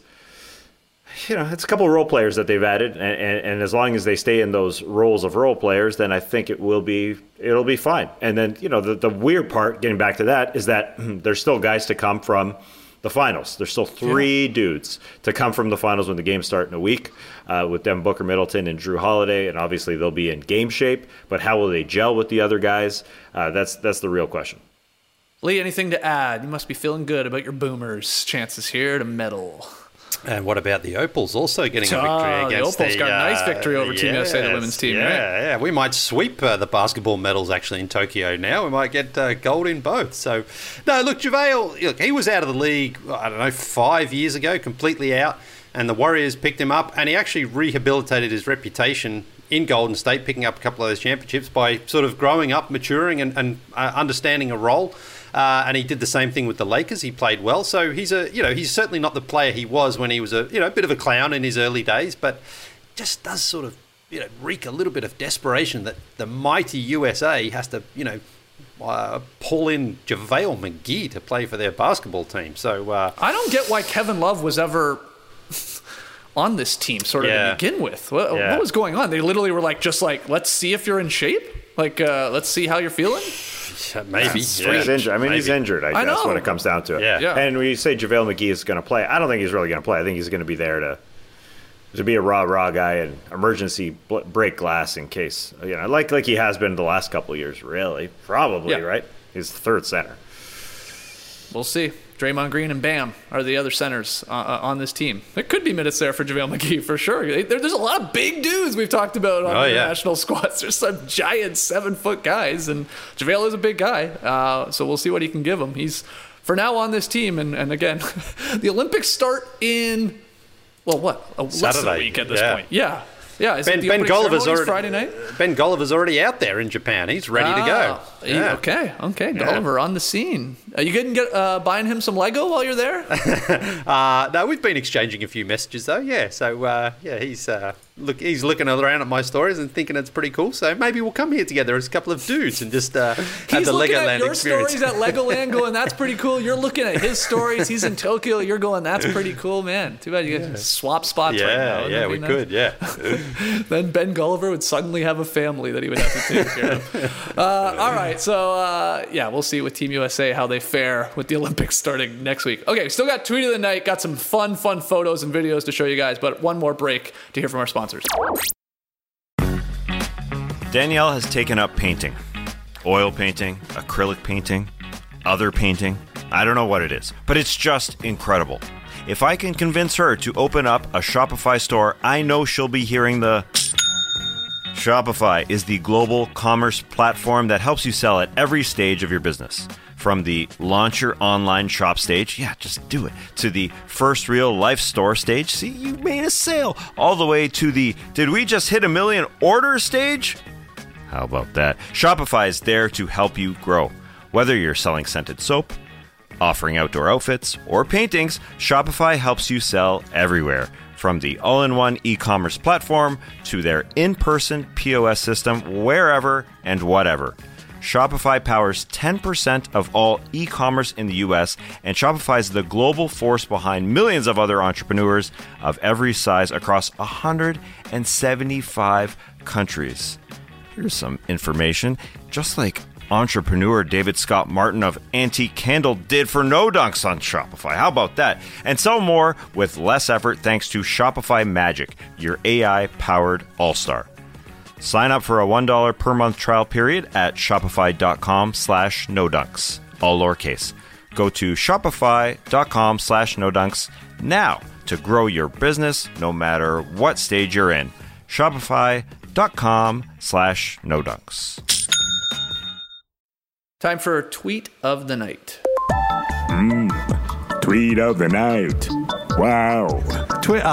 you know, it's a couple of role players that they've added, and, and, and as long as they stay in those roles of role players, then I think it will be it'll be fine. And then you know the the weird part, getting back to that, is that there's still guys to come from the finals. There's still three yeah. dudes to come from the finals when the games start in a week, uh, with Devin Booker, Middleton, and Drew Holiday, and obviously they'll be in game shape. But how will they gel with the other guys? Uh, that's that's the real question. Lee, anything to add? You must be feeling good about your Boomers' chances here to medal. And what about the Opals also getting a victory oh, against the Opals? The, got a nice uh, victory over yes, Team U S A, the women's team, yeah, right? Yeah, we might sweep uh, the basketball medals actually in Tokyo now. We might get uh, gold in both. So, no, look, JaVale, look, he was out of the league, I don't know, five years ago, completely out, and the Warriors picked him up, and he actually rehabilitated his reputation in Golden State, picking up a couple of those championships by sort of growing up, maturing, and, and uh, understanding a role. Uh, and he did the same thing with the Lakers. He played well, so he's a you know he's certainly not the player he was when he was a you know a bit of a clown in his early days, but just does sort of you know reek a little bit of desperation that the mighty U S A has to you know uh, pull in JaVale McGee to play for their basketball team. So uh, I don't get why Kevin Love was ever on this team, sort of yeah. to begin with. What, yeah. what was going on? They literally were like, just like, let's see if you're in shape. Like, uh, let's see how you're feeling. Yeah, maybe. Yeah. He's injured. I mean, Maybe. he's injured, I, I guess, know. when it comes down to it. Yeah. Yeah. And when you say JaVale McGee is going to play, I don't think he's really going to play. I think he's going to be there to to be a rah-rah guy and emergency bl- break glass in case. You know, like like he has been the last couple of years, really. Probably, Yeah. right? He's the third center. We'll see. Draymond Green and Bam are the other centers uh, uh, on this team. There could be minutes there for JaVale McGee, for sure. There, there's a lot of big dudes we've talked about on Oh, the yeah. national squads. There's some giant seven-foot guys, and JaVale is a big guy, uh, so we'll see what he can give him. He's, for now, on this team, and, and again, the Olympics start in, well, what? A, less than a Saturday, week at this yeah. point. Yeah. Yeah, is Ben, it the Ben opening Golliver's ceremony's already Friday night? Ben Golliver's already out there in Japan. He's ready to go. Ah, he- Okay, okay, Gulliver on the scene. Are you getting get uh, buying him some Lego while you're there? Uh, no, we've been exchanging a few messages though. Yeah, so uh, yeah, he's uh, look he's looking around at my stories and thinking it's pretty cool. So maybe we'll come here together as a couple of dudes and just uh, have He's the looking at Legoland your experience. stories at Legoland, going, "That's pretty cool." You're looking at his stories. He's in Tokyo. You're going, "That's pretty cool, man." Too bad you guys swap spots right now. yeah, Wouldn't yeah, that be we nice? could. Yeah. Then Ben Gulliver would suddenly have a family that he would have to take care of. Uh, all right, so uh, yeah, we'll see with Team U S A how they fare with the Olympics starting next week. Okay, still got Tweet of the Night, got some fun, fun photos and videos to show you guys, but one more break to hear from our sponsors. Danielle has taken up painting. Oil painting, acrylic painting, other painting. I don't know what it is, but it's just incredible. If I can convince her to open up a Shopify store, I know she'll be hearing the... Shopify is the global commerce platform that helps you sell at every stage of your business. From the launch your online shop stage, yeah, just do it, to the first real life store stage, see, you made a sale, all the way to the did we just hit a million orders stage? How about that? Shopify is there to help you grow. Whether you're selling scented soap, offering outdoor outfits, or paintings, Shopify helps you sell everywhere. From the all-in-one e-commerce platform to their in-person P O S system, wherever and whatever. Shopify powers ten percent of all e-commerce in the U S, and Shopify is the global force behind millions of other entrepreneurs of every size across one hundred seventy-five countries. Here's some information. Just like entrepreneur David Scott Martin of Antique Candle did for No Dunks on Shopify. How about that? And so more with less effort thanks to Shopify Magic, your A I-powered all-star. Sign up for a one dollar per month trial period at shopify.com slash no dunks, all lowercase. Go to shopify.com slash no dunks now to grow your business no matter what stage you're in. Shopify.com slash no dunks. Time for Tweet of the Night. Tweet of the night. Wow. Twitter.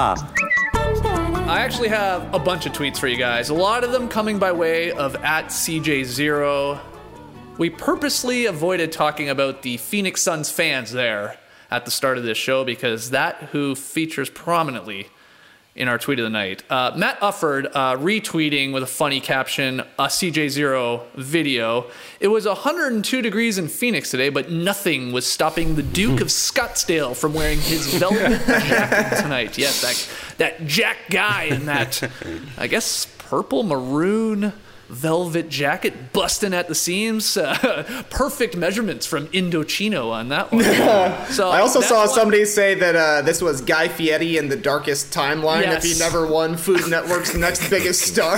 I actually have a bunch of tweets for you guys. A lot of them coming by way of at C J zero. We purposely avoided talking about the Phoenix Suns fans there at the start of this show because that who features prominently in our Tweet of the Night. Uh, Matt Ufford uh, retweeting with a funny caption, a C J zero video. It was one hundred two degrees in Phoenix today, but nothing was stopping the Duke of Scottsdale from wearing his velvet jacket tonight. Yes, that, that Jack guy in that, I guess, purple maroon velvet jacket busting at the seams. Uh, perfect measurements from Indochino on that one. So I also that's saw one- somebody say that uh, this was Guy Fieri in the darkest timeline Yes. if he never won Food Network's Next Biggest Star.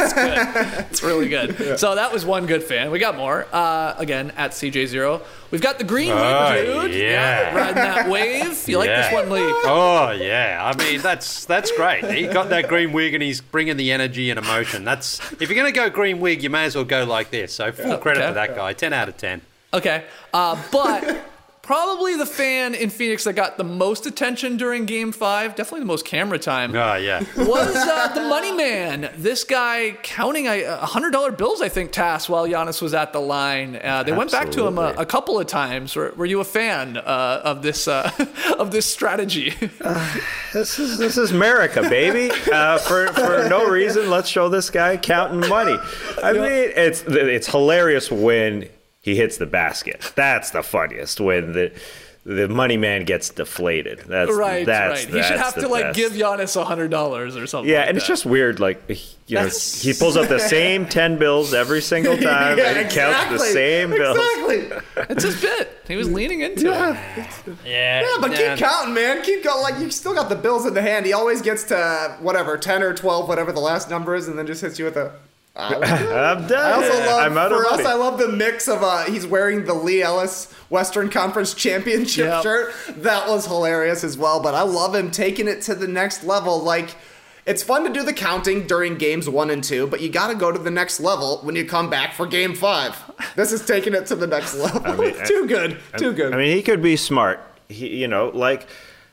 It's really good. So that was one good fan. We got more. Uh, again, at C J zero. We've got the green Oh, dude. yeah. Riding that wave. You like this Yeah. one, Lee? Oh yeah, I mean that's that's great. He got that green wig and he's bringing the energy and emotion. That's if you're gonna go green wig, you may as well go like this. So full credit Okay. to that guy. Ten out of ten. Okay. Uh, but probably the fan in Phoenix that got the most attention during Game five, definitely the most camera time, Oh yeah. was uh, the money man. This guy counting a one hundred dollar bills, I think, Tass, while Giannis was at the line. Uh, they went back to him a, Absolutely. a couple of times. Were, were you a fan uh, of this uh, of this strategy? This is this is America, baby. Uh, for for no reason, let's show this guy counting money. I mean, it's it's hilarious when he hits the basket. That's the funniest when the the money man gets deflated. That's Right, that's, right. He should that's have the to like best. give Giannis a hundred dollars or something. Yeah, like and it's that. just weird. Like you know, That's- he pulls up the same ten bills every single time, Yeah, and he counts the exactly. same bills. Exactly. It's his bit. He was leaning into it. Yeah. Yeah, but keep counting, man. Keep going. Like you still got the bills in the hand. He always gets to whatever ten or twelve, whatever the last number is, and then just hits you with a. Uh, I'm done. I also love I'm out for of us. money. I love the mix of uh, he's wearing the Lee Ellis Western Conference Championship Yep. shirt. That was hilarious as well. But I love him taking it to the next level. Like it's fun to do the counting during games one and two, but you got to go to the next level when you come back for game five. This is taking it to the next level. mean, too good. Too good. I mean, he could be smart. He, you know, like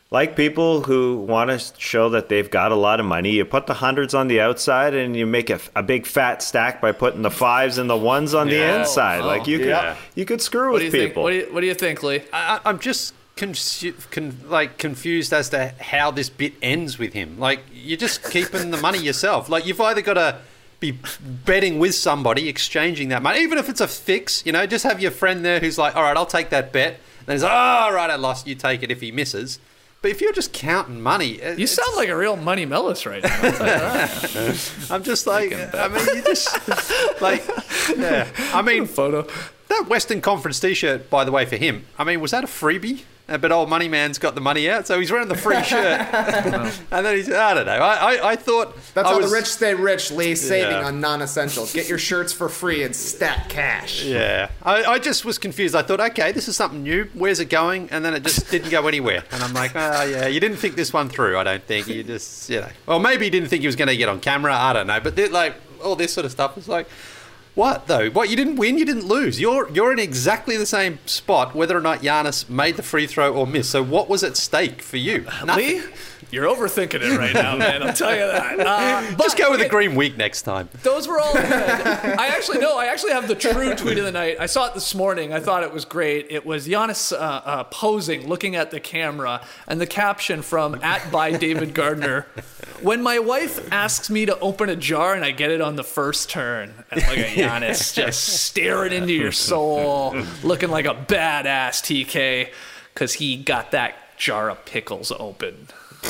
like people who want to show that they've got a lot of money, you put the hundreds on the outside and you make a, a big fat stack by putting the fives and the ones on the Yeah. inside. Oh, like you yeah. could, you could screw What do with you think? people. What do you, what do you think, Lee? I, I'm just confu- con- like confused as to how this bit ends with him. Like, you're just keeping the money yourself. Like, you've either got to be betting with somebody, exchanging that money, even if it's a fix, you know, just have your friend there who's like, all right, I'll take that bet. And then he's like, oh, all right, I lost. You take it if he misses. But if you're just counting money... You sound like a real Money Mellis right now. I'll tell you that. I'm just like... I mean, you just... Like, yeah. I mean, Photo. that Western Conference T-shirt, by the way, for him, I mean, was that a freebie? Uh, But old Money Man's got the money out, so he's wearing the free shirt. And then he's... I don't know. I, I, I thought... That's I how was, the rich stay rich, Lee, saving Yeah. on non-essentials. Get your shirts for free and stack cash. Yeah. I, I just was confused. I thought, okay, this is something new. Where's it going? And then it just didn't go anywhere. And I'm like, oh, yeah, you didn't think this one through, I don't think. You just, you know... Well, maybe you didn't think he was going to get on camera. I don't know. But, th- like, all this sort of stuff is like... What though? What, you didn't win, you didn't lose. You're you're in exactly the same spot, whether or not Giannis made the free throw or missed. So what was at stake for you? Nothing. Lee, you're overthinking it right now, man. I'll tell you that. Uh, Just but- go with a green week next time. Those were all good. I actually no. I actually have the true tweet of the night. I saw it this morning. I thought it was great. It was Giannis uh, uh, posing, looking at the camera, and the caption from at by David Gardner. When my wife asks me to open a jar and I get it on the first turn, and look at Giannis just staring into your soul, looking like a badass T K, because he got that jar of pickles open.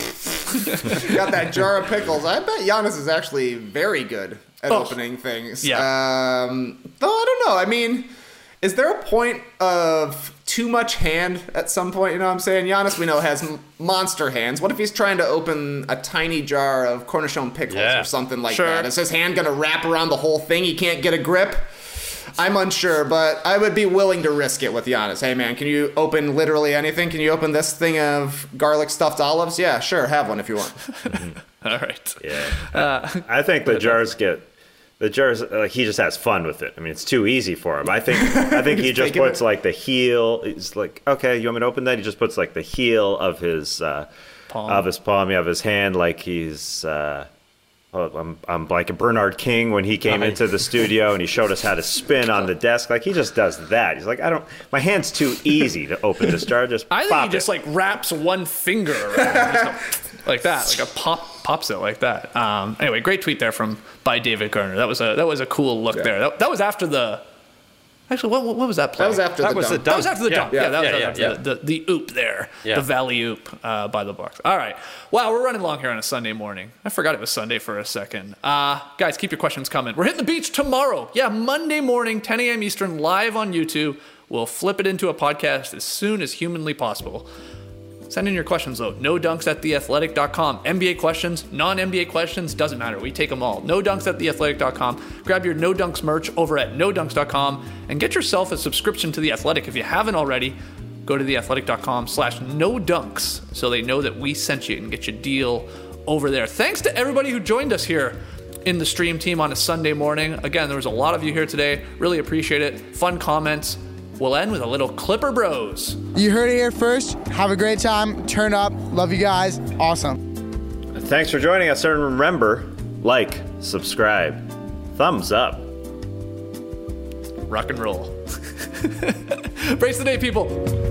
Got that jar of pickles. I bet Giannis is actually very good at Oh. opening things. Yeah. Um, though I don't know. I mean, is there a point of too much hand at some point? You know what I'm saying? Giannis, we know, has m- monster hands. What if he's trying to open a tiny jar of Cornichon pickles Yeah. or something like Sure. that? Is his hand going to wrap around the whole thing? He can't get a grip? I'm unsure, but I would be willing to risk it with Giannis. Hey, man, can you open literally anything? Can you open this thing of garlic stuffed olives? Yeah, sure, have one if you want. All right. Yeah. I think the jars get the jars. Like he just has fun with it. I mean, it's too easy for him. I think. I think he He's just taking puts it. like the heel. He's like, okay, you want me to open that? He just puts like the heel of his uh, Palm. of his palm, yeah, of his hand, like he's. Uh, oh, I'm I'm like a Bernard King when he came into the studio and he showed us how to spin on the desk. Like he just does that. He's like, I don't. My hand's too easy to open this jar. Just I think pop he just it. like wraps one finger around it, just go, like that, like a pop pops it like that. Um, anyway, great tweet there from by David Gardner. That was a that was a cool look there. That, that was after the. Actually, what what was that play? That was after That the was dunk. the That was after the Yeah, dunk. Yeah, yeah, that was yeah, after yeah, the, the the oop there, Yeah. the valley oop uh, by the box. All right. Wow, we're running long here on a Sunday morning. I forgot it was Sunday for a second. Uh, guys, keep your questions coming. We're hitting the beach tomorrow. Yeah, Monday morning, ten a.m. Eastern, live on YouTube. We'll flip it into a podcast as soon as humanly possible. Send in your questions, though. No dunks at the athletic dot com. N B A questions, non-N B A questions, doesn't matter. We take them all. No dunks at the athletic dot com. Grab your No Dunks merch over at no dunks dot com and get yourself a subscription to The Athletic if you haven't already. Go to the athletic dot com slash no dunks so they know that we sent you and get your deal over there. Thanks to everybody who joined us here in the stream team on a Sunday morning. Again, there was a lot of you here today. Really appreciate it. Fun comments. We'll end with a little Clipper Bros. You heard it here first. Have a great time. Turn up. Love you guys. Awesome. Thanks for joining us. And remember, like, subscribe, thumbs up. Rock and roll. Brace the day, people.